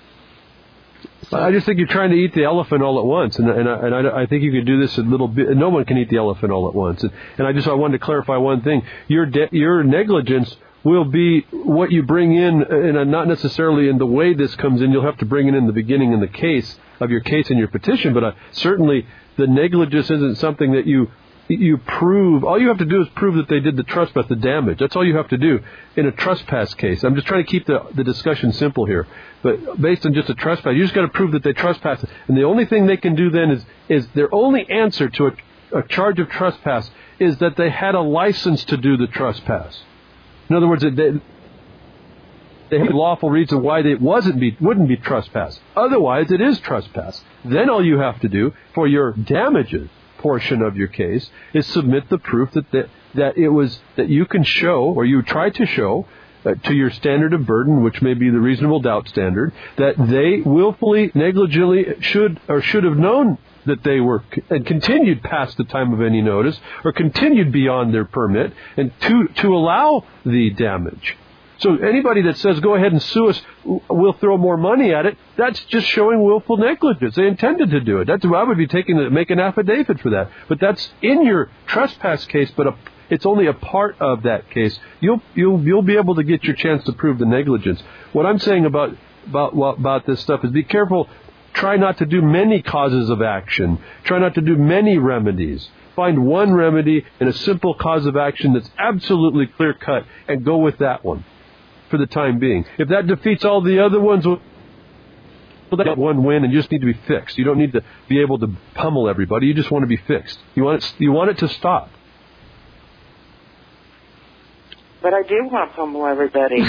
I just think you're trying to eat the elephant all at once, and I think you could do this a little bit. No one can eat the elephant all at once. And I wanted to clarify one thing: your negligence will be what you bring in, and not necessarily in the way this comes in. You'll have to bring it in the beginning in the case of your case and your petition. But certainly, the negligence isn't something that you prove. All you have to do is prove that they did the trespass, the damage. That's all you have to do in a trespass case. I'm just trying to keep the discussion simple here. But based on just a trespass, you just got to prove that they trespassed. And the only thing they can do then is their only answer to a charge of trespass is that they had a license to do the trespass. In other words, they have a lawful reason why it wouldn't be trespass. Otherwise, it is trespass. Then all you have to do for your damages portion of your case is submit the proof that you can show, or you try to show, to your standard of burden, which may be the reasonable doubt standard, that they willfully, negligently should have known that they were and continued past the time of any notice, or continued beyond their permit, and to allow the damage. So anybody that says, go ahead and sue us, we'll throw more money at it, that's just showing willful negligence. They intended to do it. That's why I would be make an affidavit for that. But that's in your trespass case, but it's only a part of that case. You'll be able to get your chance to prove the negligence. What I'm saying about this stuff is be careful. Try not to do many causes of action. Try not to do many remedies. Find one remedy and a simple cause of action that's absolutely clear-cut, and go with that one for the time being. If that defeats all the other ones, well, that one win, and you just need to be fixed. You don't need to be able to pummel everybody. You just want to be fixed. You want it to stop. But I do want to pummel everybody.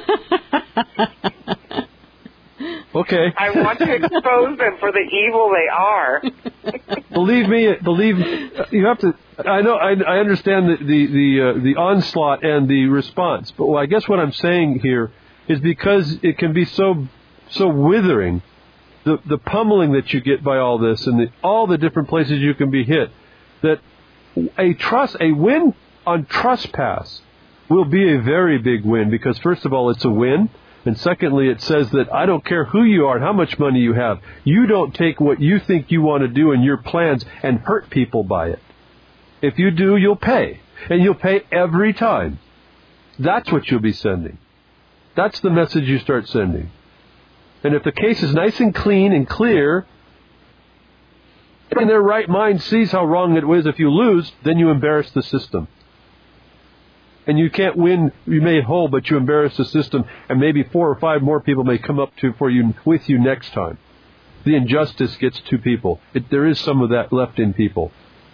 Okay. I want to expose them for the evil they are. Believe me, you have to. I know. I understand the onslaught and the response, but I guess what I'm saying here is because it can be so withering, the pummeling that you get by all this, and all the different places you can be hit, that a win on trespass will be a very big win, because first of all, it's a win. And secondly, it says that I don't care who you are and how much money you have. You don't take what you think you want to do in your plans and hurt people by it. If you do, you'll pay. And you'll pay every time. That's what you'll be sending. That's the message you start sending. And if the case is nice and clean and clear, and their right mind sees how wrong it was if you lose, then you embarrass the system. And you can't win, you made whole, but you embarrass the system, and maybe 4 or 5 more people may come up with you next time. The injustice gets to people. There is some of that left in people.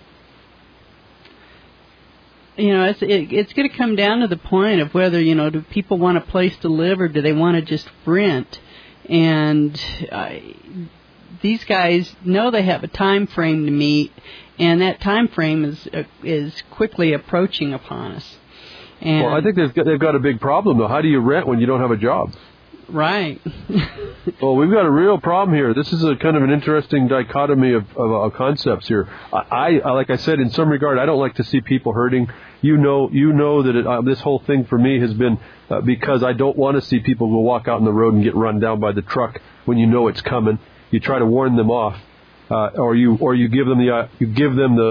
It's going to come down to the point of whether, do people want a place to live, or do they want to just rent? And these guys know they have a time frame to meet, and that time frame is quickly approaching upon us. Well, I think they've got a big problem, though. How do you rent when you don't have a job? Right. Well, we've got a real problem here. This is a kind of an interesting dichotomy of concepts here. I like I said, in some regard, I don't like to see people hurting. You know that this whole thing for me has been because I don't want to see people go walk out on the road and get run down by the truck when you know it's coming. You try to warn them off, or you give them the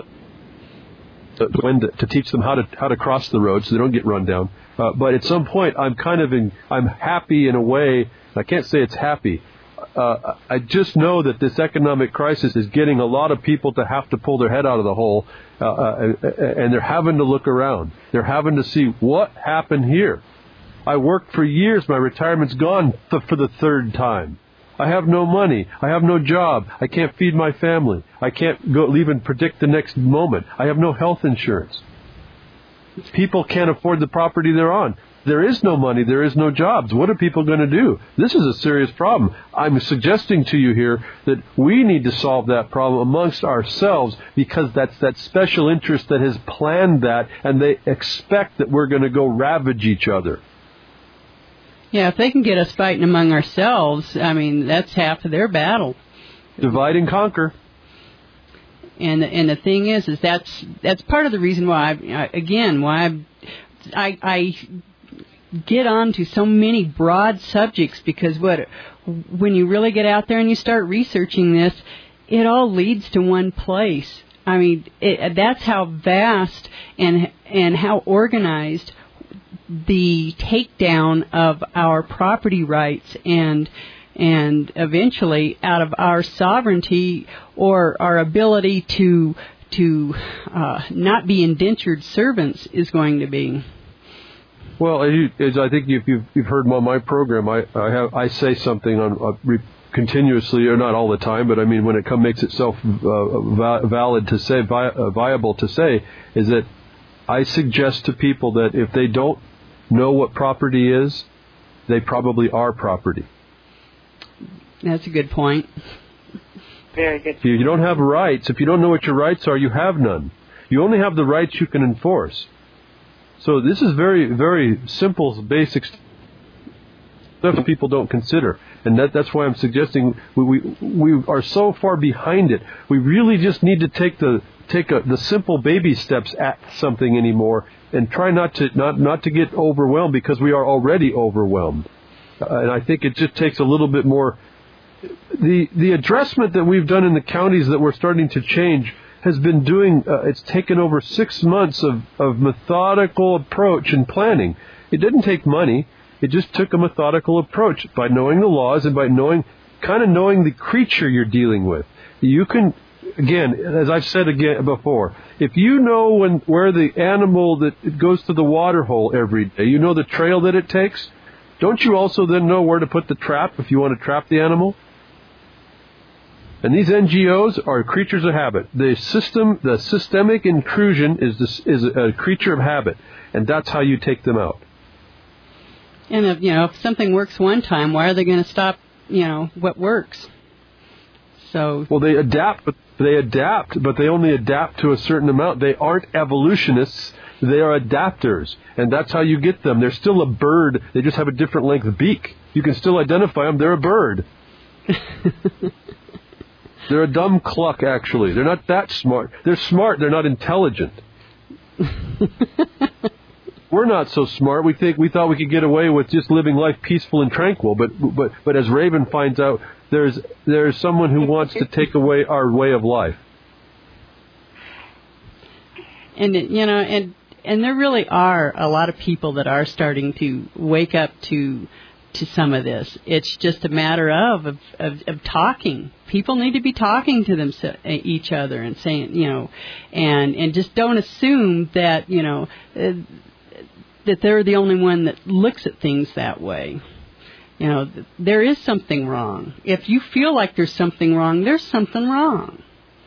to teach them how to cross the road so they don't get run down. But at some point, I'm happy in a way. I can't say it's happy. I just know that this economic crisis is getting a lot of people to have to pull their head out of the hole, and they're having to look around. They're having to see what happened here. I worked for years. My retirement's gone for the third time. I have no money. I have no job. I can't feed my family. I can't go leave and predict the next moment. I have no health insurance. People can't afford the property they're on. There is no money. There is no jobs. What are people going to do? This is a serious problem. I'm suggesting to you here that we need to solve that problem amongst ourselves, because that's that special interest that has planned that, and they expect that we're going to go ravage each other. Yeah, if they can get us fighting among ourselves, I mean, that's half of their battle. Divide and conquer. And the thing is that's part of the reason why I get on to so many broad subjects, because when you really get out there and you start researching this, it all leads to one place. I mean, that's how vast and how organized the takedown of our property rights and eventually out of our sovereignty or our ability to not be indentured servants is going to be. Well, as I think you've heard on my program, I say something on continuously, or not all the time, but I mean when it makes itself valid to say, viable to say, is that I suggest to people that if they don't know what property is, they probably are property. That's a good point. Very good. If you don't have rights, if you don't know what your rights are, you have none. You only have the rights you can enforce. So this is very, very simple, basic stuff people don't consider. And that's why I'm suggesting we are so far behind it. We really just need to take the simple baby steps at something anymore, and try not to get overwhelmed, because we are already overwhelmed. And I think it just takes a little bit more. The addressment that we've done in the counties that we're starting to change has been doing. It's taken over 6 months of methodical approach and planning. It didn't take money. It just took a methodical approach by knowing the laws and by knowing the creature you're dealing with. You can. Again, as I've said before, if you know where the animal that goes to the water hole every day, you know the trail that it takes, don't you also then know where to put the trap if you want to trap the animal? And these NGOs are creatures of habit. The systemic intrusion is a creature of habit, and that's how you take them out. And if something works one time, why are they going to stop? What works? So well, they adapt, but they only adapt to a certain amount. They aren't evolutionists. They are adapters, and that's how you get them. They're still a bird. They just have a different length beak. You can still identify them. They're a bird. They're a dumb cluck, actually. They're not that smart. They're smart. They're not intelligent. We're not so smart. We thought we could get away with just living life peaceful and tranquil. But as Raven finds out, there's someone who wants to take away our way of life. And and there really are a lot of people that are starting to wake up to some of this. It's just a matter of talking. People need to be talking to each other and saying, and just don't assume that that they're the only one that looks at things that way. There is something wrong. If you feel like there's something wrong, there's something wrong.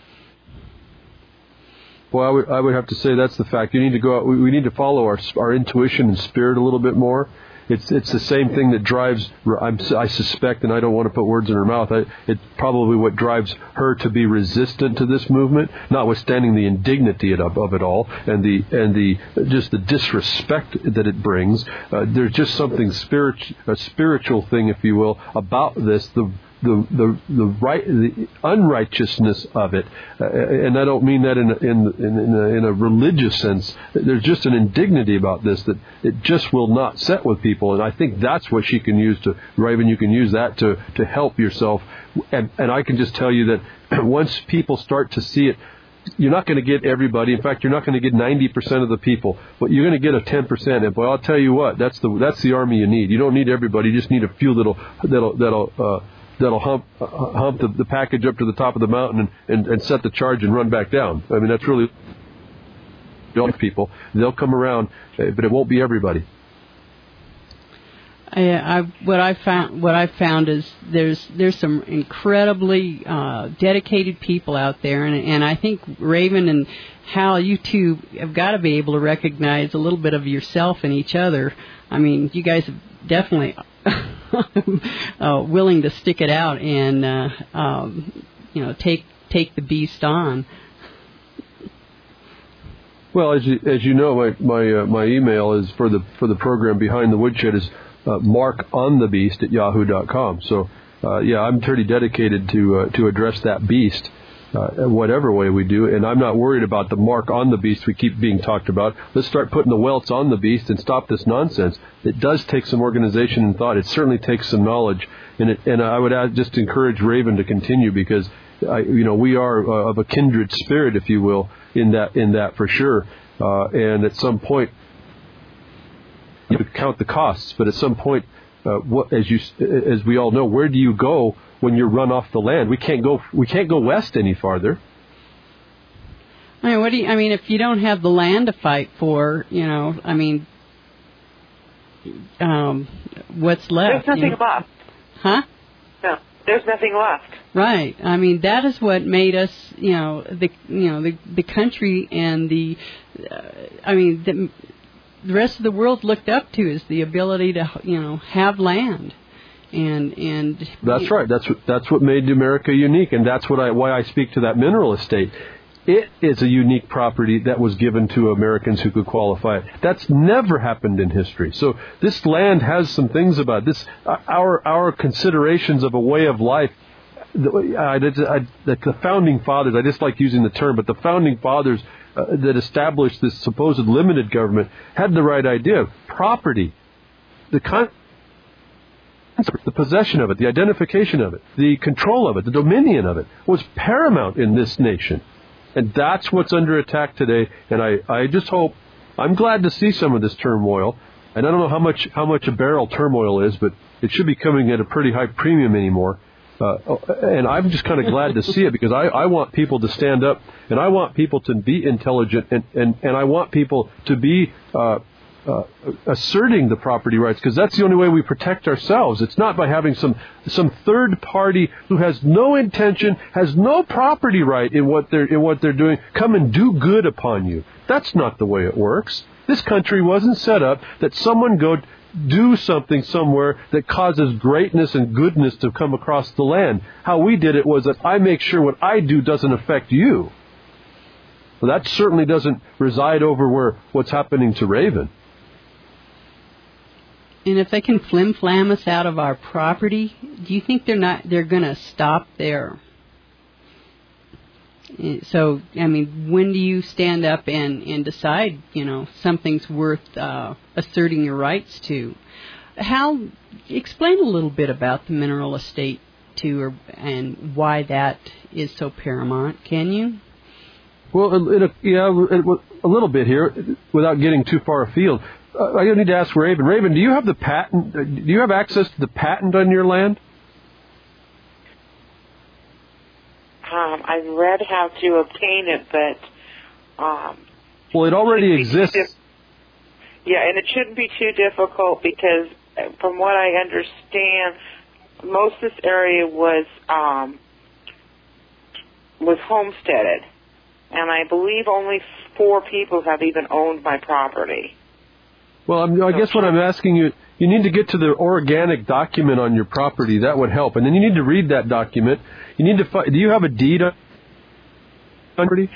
Well, I would have to say that's the fact. You need to go out. We need to follow our intuition and spirit a little bit more. it's the same thing that drives. I suspect, and I don't want to put words in her mouth. It's probably what drives her to be resistant to this movement, notwithstanding the indignity of it all and the just the disrespect that it brings. There's just something a spiritual thing, if you will, about this. The unrighteousness of it, and I don't mean that in a religious sense. There's just an indignity about this that it just will not set with people, and I think that's what she can use to, Raven. You can use that to help yourself, and I can just tell you that once people start to see it, you're not going to get everybody. In fact, you're not going to get 90% of the people, but you're going to get a 10%. And boy, I'll tell you what, that's the army you need. You don't need everybody. You just need a few that'll hump the package up to the top of the mountain and set the charge and run back down. I mean, that's really people. They'll come around, but it won't be everybody. What I found is there's some incredibly dedicated people out there, and I think Raven and Hal, you two have got to be able to recognize a little bit of yourself in each other. I mean, you guys have definitely willing to stick it out and take the beast on. Well, as you know, my email is for the program Behind the Woodshed is markonthebeast@yahoo.com. So I'm pretty dedicated to address that beast whatever way we do, and I'm not worried about the mark on the beast we keep being talked about. Let's start putting the welts on the beast and stop this nonsense. It does take some organization and thought. It certainly takes some knowledge, and I would just encourage Raven to continue, because we are of a kindred spirit, if you will, in that for sure. And at some point, you count the costs, but at some point, as we all know, where do you go when you're run off the land? We can't go west any farther. I mean, if you don't have the land to fight for, what's left? There's nothing left. Huh? No, there's nothing left. Right. I mean, that is what made us, the country and the rest of the world looked up to, is the ability to, have land. And that's right. That's what made America unique, and that's why I speak to that mineral estate. It is a unique property that was given to Americans who could qualify it. That's never happened in history. So this land has some things about this. Our considerations of a way of life. The founding fathers. I just like using the term, but the founding fathers that established this supposed limited government had the right idea. Property, the possession of it, the identification of it, the control of it, the dominion of it was paramount in this nation. And that's what's under attack today. And I just hope, I'm glad to see some of this turmoil. And I don't know how much a barrel turmoil is, but it should be coming at a pretty high premium anymore. And I'm just kind of glad to see it, because I want people to stand up, and I want people to be intelligent, and I want people to be asserting the property rights, because that's the only way we protect ourselves. It's not by having some third party who has no intention, has no property right in what they're doing, come and do good upon you. That's not the way it works. This country wasn't set up that someone go do something somewhere that causes greatness and goodness to come across the land. How we did it was that I make sure what I do doesn't affect you. Well, that certainly doesn't reside over what's happening to Raven. And if they can flim-flam us out of our property, do you think they're going to stop there? So, I mean, when do you stand up and decide, something's worth asserting your rights to? Hal, explain a little bit about the mineral estate, too, and why that is so paramount. Can you? Well, a little bit here, without getting too far afield. I need to ask Raven. Raven, do you have the patent? Do you have access to the patent on your land? I've read how to obtain it, but well, it already exists. Yeah, and it shouldn't be too difficult, because from what I understand, most of this area was homesteaded, and I believe only 4 people have even owned my property. Well, I guess what I'm asking you, you need to get to the organic document on your property. That would help. And then you need to read that document. You need to do you have a deed on property?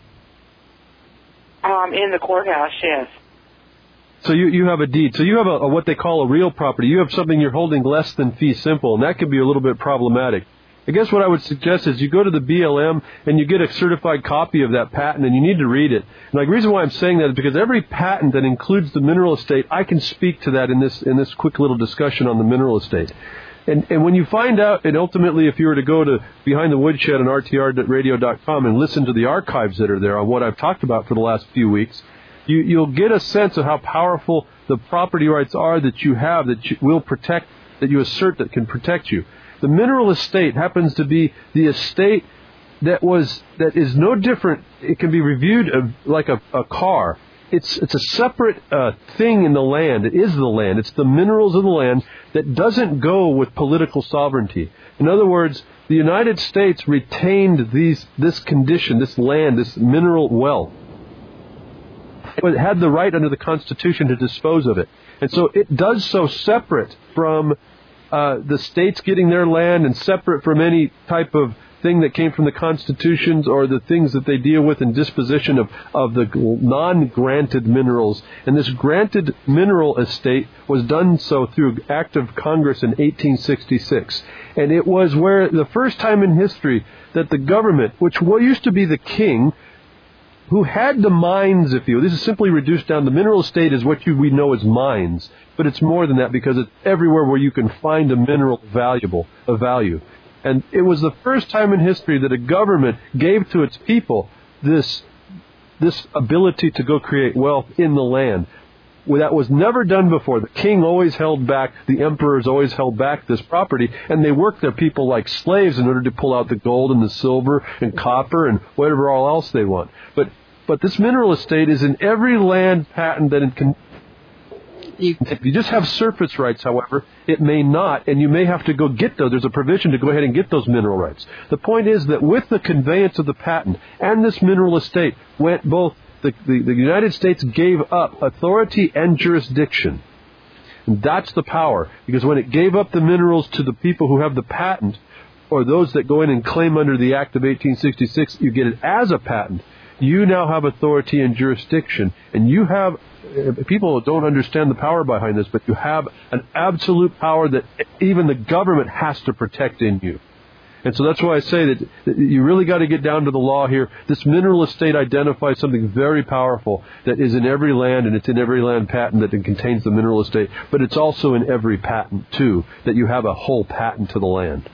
In the courthouse, yes. So you have a deed. So you have a what they call a real property. You have something you're holding less than fee simple, and that could be a little bit problematic. I guess what I would suggest is you go to the BLM and you get a certified copy of that patent, and you need to read it. And the reason why I'm saying that is because every patent that includes the mineral estate, I can speak to that in this quick little discussion on the mineral estate. And when you find out, and ultimately if you were to go to Behind the Woodshed on rtrradio.com and listen to the archives that are there on what I've talked about for the last few weeks, you'll get a sense of how powerful the property rights are that you have, that you will protect, that you assert that can protect you. The mineral estate happens to be the estate that is no different. It can be reviewed like a car. It's a separate thing in the land. It is the land. It's the minerals of the land that doesn't go with political sovereignty. In other words, the United States retained this condition, this land, this mineral wealth. It had the right under the Constitution to dispose of it. And so it does so separate from the states getting their land and separate from any type of thing that came from the constitutions or the things that they deal with in disposition of the non-granted minerals. And this granted mineral estate was done so through an act of Congress in 1866. And it was where the first time in history that the government, which used to be the king, who had the mines, if you will. This is simply reduced down. The mineral estate is what we know as mines, but it's more than that because it's everywhere where you can find a mineral of value. And it was the first time in history that a government gave to its people this ability to go create wealth in the land. Well, that was never done before. The king always held back, the emperors always held back this property, and they worked their people like slaves in order to pull out the gold and the silver and copper and whatever all else they want. But this mineral estate is in every land patent that it can. If you just have surface rights, however, it may not, and you may have to go get those. There's a provision to go ahead and get those mineral rights. The point is that with the conveyance of the patent and this mineral estate went both, the United States gave up authority and jurisdiction. And that's the power, because when it gave up the minerals to the people who have the patent, or those that go in and claim under the Act of 1866, you get it as a patent. You now have authority and jurisdiction, and you have, people don't understand the power behind this, but you have an absolute power that even the government has to protect in you. And so that's why I say that you really got to get down to the law here. This mineral estate identifies something very powerful that is in every land, and it's in every land patent that contains the mineral estate, but it's also in every patent, too, that you have a whole patent to the land.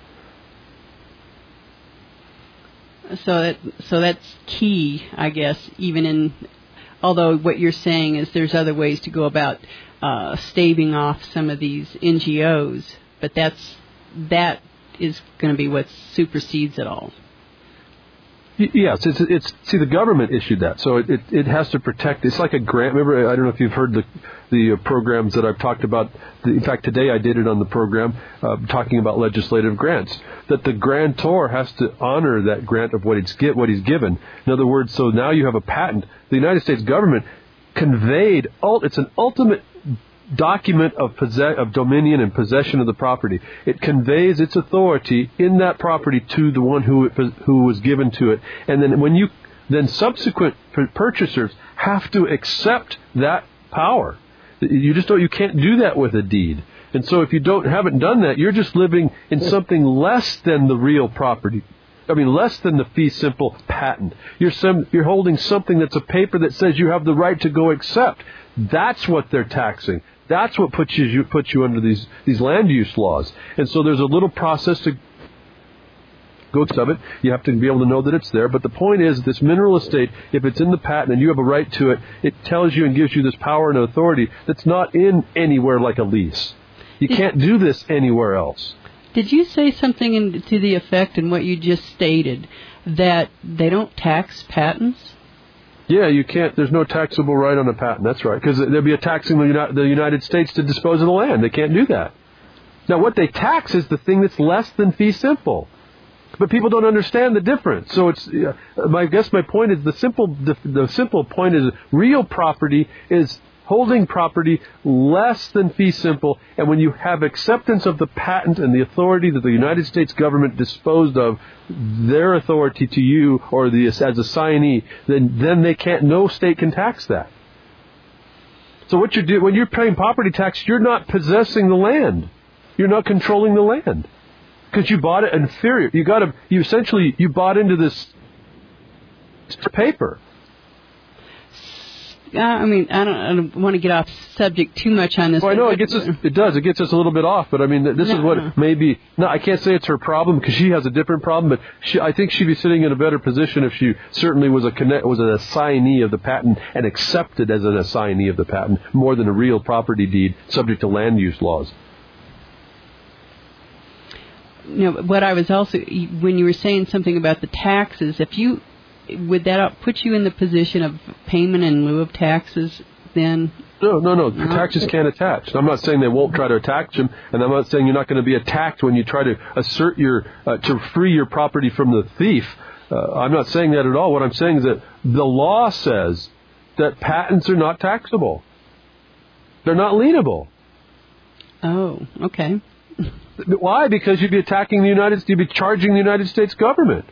So that's key, I guess, even in, although what you're saying is there's other ways to go about staving off some of these NGOs, but that is going to be what supersedes it all. Yes, it's see, the government issued that, so it has to protect. It's like a grant. Remember, I don't know if you've heard the programs that I've talked about. In fact, today I did it on the program, talking about legislative grants. That the grantor has to honor that grant of what he's given. In other words, so now you have a patent. The United States government conveyed. It's an ultimate document of dominion and possession of the property. It conveys its authority in that property to the one who was given to it, and then subsequent purchasers have to accept that power. You can't do that with a deed. And so if you haven't done that, you're just living in something less than the real property. Less than the fee simple patent. You're holding something that's a paper that says you have the right to go accept. That's what they're taxing. That's what puts you under these land use laws. And so there's a little process to go to it. You have to be able to know that it's there. But the point is, this mineral estate, if it's in the patent and you have a right to it, it tells you and gives you this power and authority that's not in anywhere like a lease. You can't do this anywhere else. Did you say something to the effect in what you just stated, that they don't tax patents? Yeah, you can't. There's no taxable right on a patent. That's right, because they'll be taxing the United States to dispose of the land. They can't do that. Now, what they tax is the thing that's less than fee simple. But people don't understand the difference. So I guess my point is the simple point is real property is holding property less than fee simple, and when you have acceptance of the patent and the authority that the United States government disposed of their authority to you or as assignee, then they can't. No state can tax that. So what you do when you're paying property tax, you're not possessing the land. You're not controlling the land because you bought it inferior. You essentially bought into this paper. I mean, I don't want to get off subject too much on this. Well, I know it gets us a little bit off, but I mean, this is what maybe. No, I can't say it's her problem because she has a different problem. But I think she'd be sitting in a better position if she certainly was an assignee of the patent and accepted as an assignee of the patent more than a real property deed subject to land use laws. What I was also, when you were saying something about the taxes, would that put you in the position of payment in lieu of taxes then? No. The taxes can't attach. I'm not saying they won't try to attach them, and I'm not saying you're not going to be attacked when you try to assert to free your property from the thief. I'm not saying that at all. What I'm saying is that the law says that patents are not taxable. They're not lienable. Oh, okay. Why? Because you'd be attacking you'd be charging the United States government.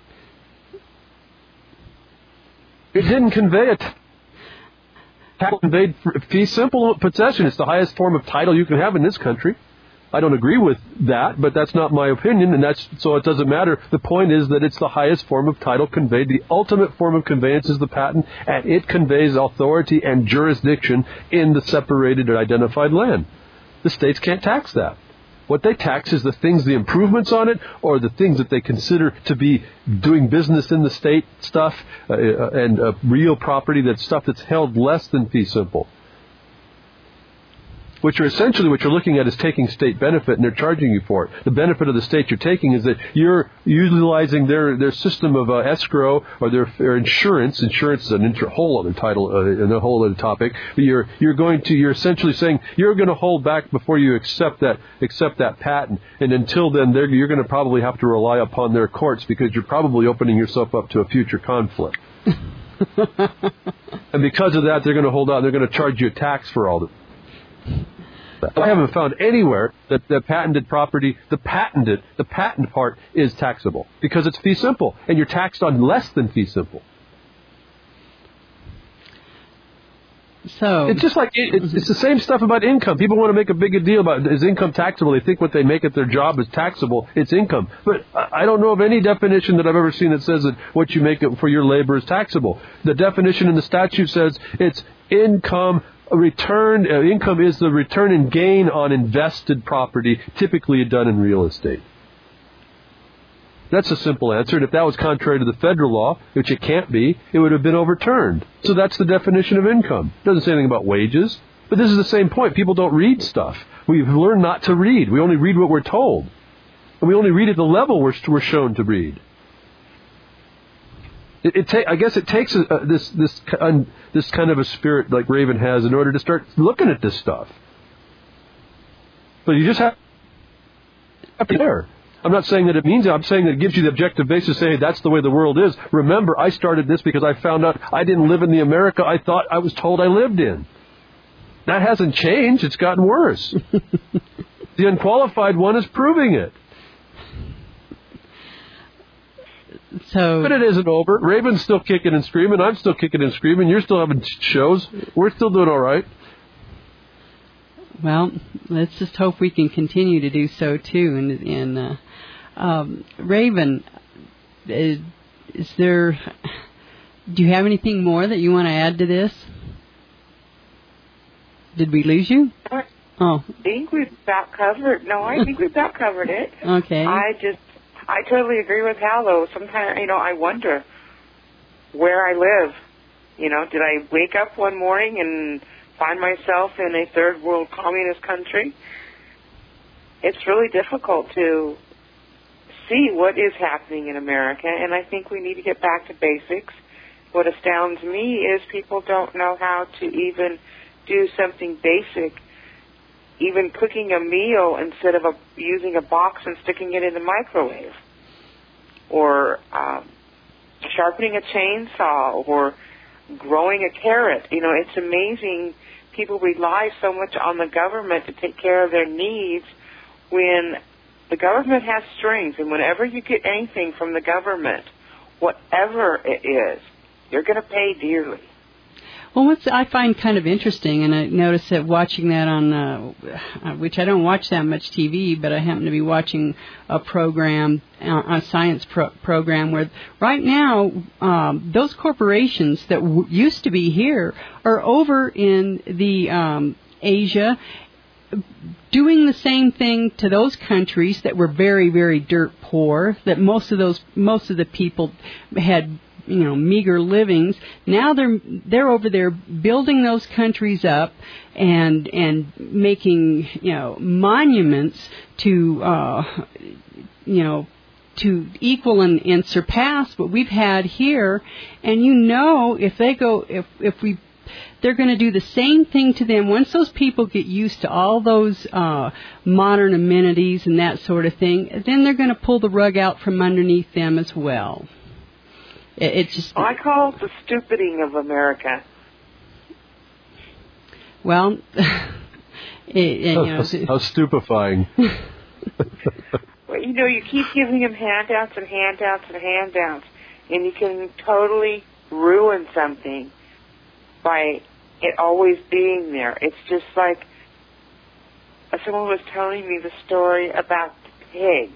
It didn't convey it. Tax conveyed fee simple possession. It's the highest form of title you can have in this country. I don't agree with that, but that's not my opinion, and so it doesn't matter. The point is that it's the highest form of title conveyed. The ultimate form of conveyance is the patent, and it conveys authority and jurisdiction in the separated or identified land. The states can't tax that. What they tax is the improvements on it, or the things that they consider to be doing business in the state stuff, and real property, that's stuff that's held less than fee simple. Which are essentially what you're looking at is taking state benefit, and they're charging you for it. The benefit of the state you're taking is that you're utilizing their system of escrow or their insurance. Insurance is a whole other title and a whole other topic. But you're essentially saying you're going to hold back before you accept that patent, and until then you're going to probably have to rely upon their courts because you're probably opening yourself up to a future conflict. And because of that, they're going to hold out. They're going to charge you a tax for all of it. I haven't found anywhere that the patented property, the patent part is taxable because it's fee simple, and you're taxed on less than fee simple. So it's just like it's the same stuff about income. People want to make a big deal about is income taxable. They think what they make at their job is taxable. It's income, but I don't know of any definition that I've ever seen that says that what you make for your labor is taxable. The definition in the statute says it's income. Income is the return and gain on invested property, typically done in real estate. That's a simple answer, and if that was contrary to the federal law, which it can't be, it would have been overturned. So that's the definition of income. It doesn't say anything about wages, but this is the same point. People don't read stuff. We've learned not to read. We only read what we're told, and we only read at the level we're shown to read. I guess it takes this kind of a spirit like Raven has in order to start looking at this stuff. But you just have to be there. I'm not saying that it means it. I'm saying that it gives you the objective basis to say, hey, that's the way the world is. Remember, I started this because I found out I didn't live in the America I thought I was told I lived in. That hasn't changed. It's gotten worse. The unqualified one is proving it. But it isn't over. Raven's still kicking and screaming. I'm still kicking and screaming. You're still having shows. We're still doing all right. Well, let's just hope we can continue to do so too. And Raven, do you have anything more that you want to add to this? Did we lose you? I think we've about covered. No, I think we've about covered it. Okay. I totally agree with Hal, though. Sometimes, I wonder where I live. Did I wake up one morning and find myself in a third world communist country? It's really difficult to see what is happening in America, and I think we need to get back to basics. What astounds me is people don't know how to even do something basic, even cooking a meal instead of using a box and sticking it in the microwave, or sharpening a chainsaw, or growing a carrot. It's amazing people rely so much on the government to take care of their needs when the government has strings, and whenever you get anything from the government, whatever it is, you're going to pay dearly. Well, what I find kind of interesting, and I noticed that watching that on, which I don't watch that much TV, but I happen to be watching a program, a science program, where right now those corporations that used to be here are over in the Asia, doing the same thing to those countries that were very, very dirt poor. That most of the people had, meager livings. Now they're over there building those countries up and making, monuments to, to equal and surpass what we've had here. And if they go, they're going to do the same thing to them. Once those people get used to all those modern amenities and that sort of thing, then they're going to pull the rug out from underneath them as well. I call it the stupiding of America. Well, how stupefying. Well, you keep giving them handouts and handouts and handouts, and you can totally ruin something by it always being there. It's just like someone was telling me the story about the pigs.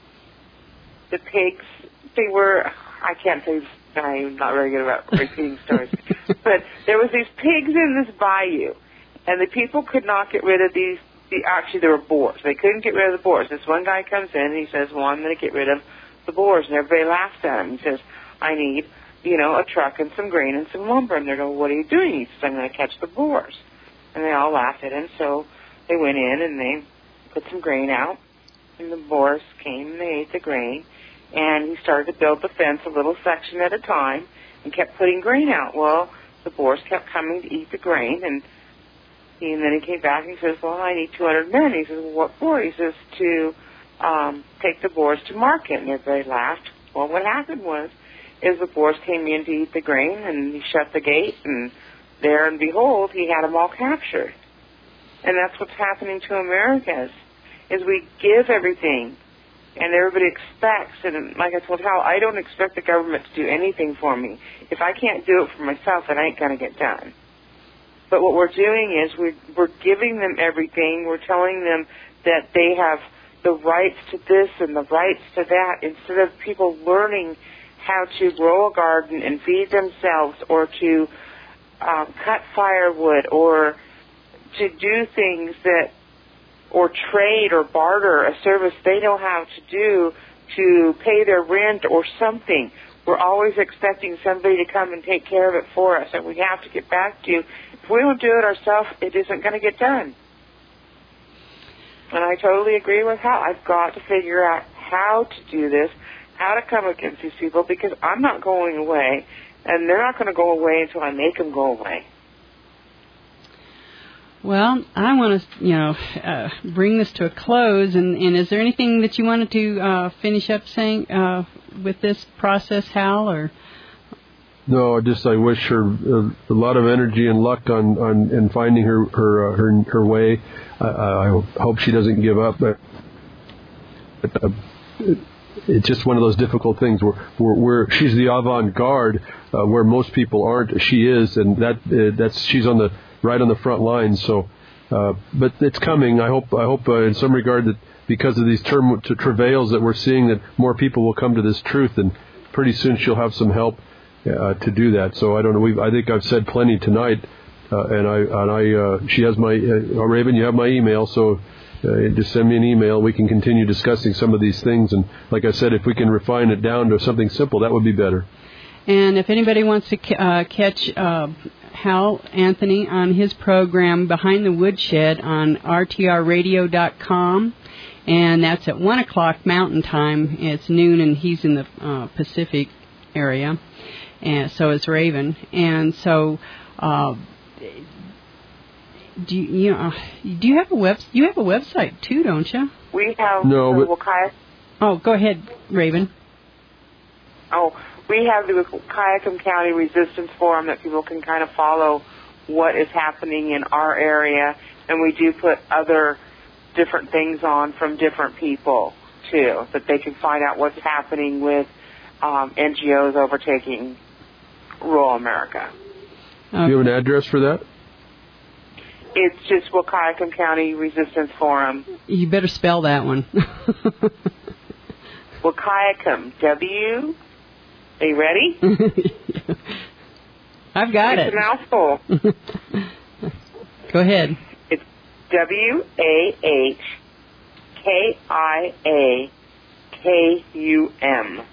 The pigs, they were, I can't say, I'm not very good about repeating stories, but there was these pigs in this bayou, and the people could not get rid of actually there were boars. They couldn't get rid of the boars. This one guy comes in and he says, well, I'm going to get rid of the boars, and everybody laughs at him. He says, I need a truck and some grain and some lumber. And they're going, what are you doing? He says, I'm going to catch the boars. And they all laughed at him. So they went in and they put some grain out. And the boars came and they ate the grain. And he started to build the fence a little section at a time and kept putting grain out. Well, the boars kept coming to eat the grain. And then he came back and he says, well, I need 200 men. He says, well, what for? He says, to take the boars to market. And everybody laughed. Well, what happened is the boars came in to eat the grain, and he shut the gate, and there and behold, he had them all captured. And that's what's happening to America is we give everything, and everybody expects, and like I told Hal, I don't expect the government to do anything for me. If I can't do it for myself, it ain't going to get done. But what we're doing is we're giving them everything. We're telling them that they have the rights to this and the rights to that, instead of people learning how to grow a garden and feed themselves, or to cut firewood, or to do things or trade or barter a service they know how to do to pay their rent or something. We're always expecting somebody to come and take care of it for us, and we have to get back to, if we don't do it ourselves, it isn't going to get done. And I totally agree with Hal. I've got to figure out how to do this, how to come against these people, because I'm not going away, and they're not going to go away until I make them go away. Well, I want to, bring this to a close, and is there anything that you wanted to finish up saying with this process, Hal, or? No, I wish her a lot of energy and luck in finding her way. I hope she doesn't give up, but it's just one of those difficult things where she's the avant-garde where most people aren't. She is, and that's she's right on the front lines. So, but it's coming. I hope in some regard that because of these travails that we're seeing, that more people will come to this truth, and pretty soon she'll have some help to do that. So I don't know. I think I've said plenty tonight, she has my Raven. You have my email, so. Just send me an email. We can continue discussing some of these things. And like I said, if we can refine it down to something simple, that would be better. And if anybody wants to catch Hal Anthony on his program, Behind the Woodshed, on rtrradio.com, and that's at 1 o'clock Mountain Time. It's noon, and he's in the Pacific area, and so is Raven. And so... Do you have a You have a website too, don't you? We have Oh, go ahead, Raven. Oh, we have the Wahkiakum County Resistance Forum that people can kind of follow what is happening in our area, and we do put other different things on from different people, too, that they can find out what's happening with NGOs overtaking rural America. Do you have an address for that? It's just Wahkiakum County Resistance Forum. You better spell that one. Wahkiakum, W. Are you ready? I've got it's it. It's a mouthful. Go ahead. It's WAHKIAKUM.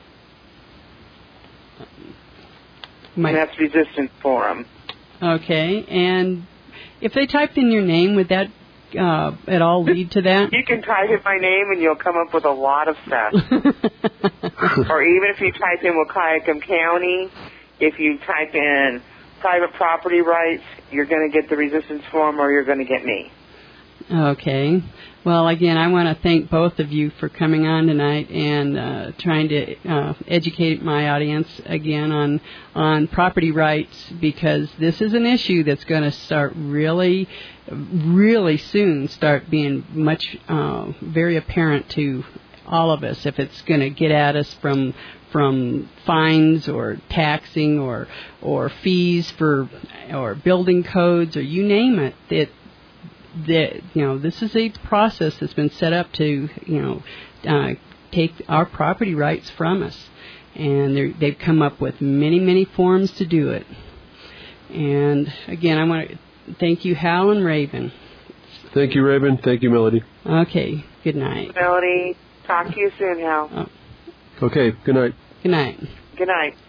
And that's Resistance Forum. Okay, and if they typed in your name, would that at all lead to that? You can type in my name and you'll come up with a lot of stuff. Or even if you type in Wahkiakum County, if you type in private property rights, you're going to get the Resistance Forum or you're going to get me. Okay. Well, again, I want to thank both of you for coming on tonight and trying to educate my audience again on property rights, because this is an issue that's going to start really soon start being much very apparent to all of us, if it's going to get at us from fines or taxing or fees for or building codes or you name it. This is a process that's been set up to take our property rights from us, and they've come up with many forms to do it. And again, I want to thank you, Hal and Raven. Thank you, Raven. Thank you, Melody. Okay. Good night. Melody, talk to you soon, Hal. Okay. Good night. Good night. Good night.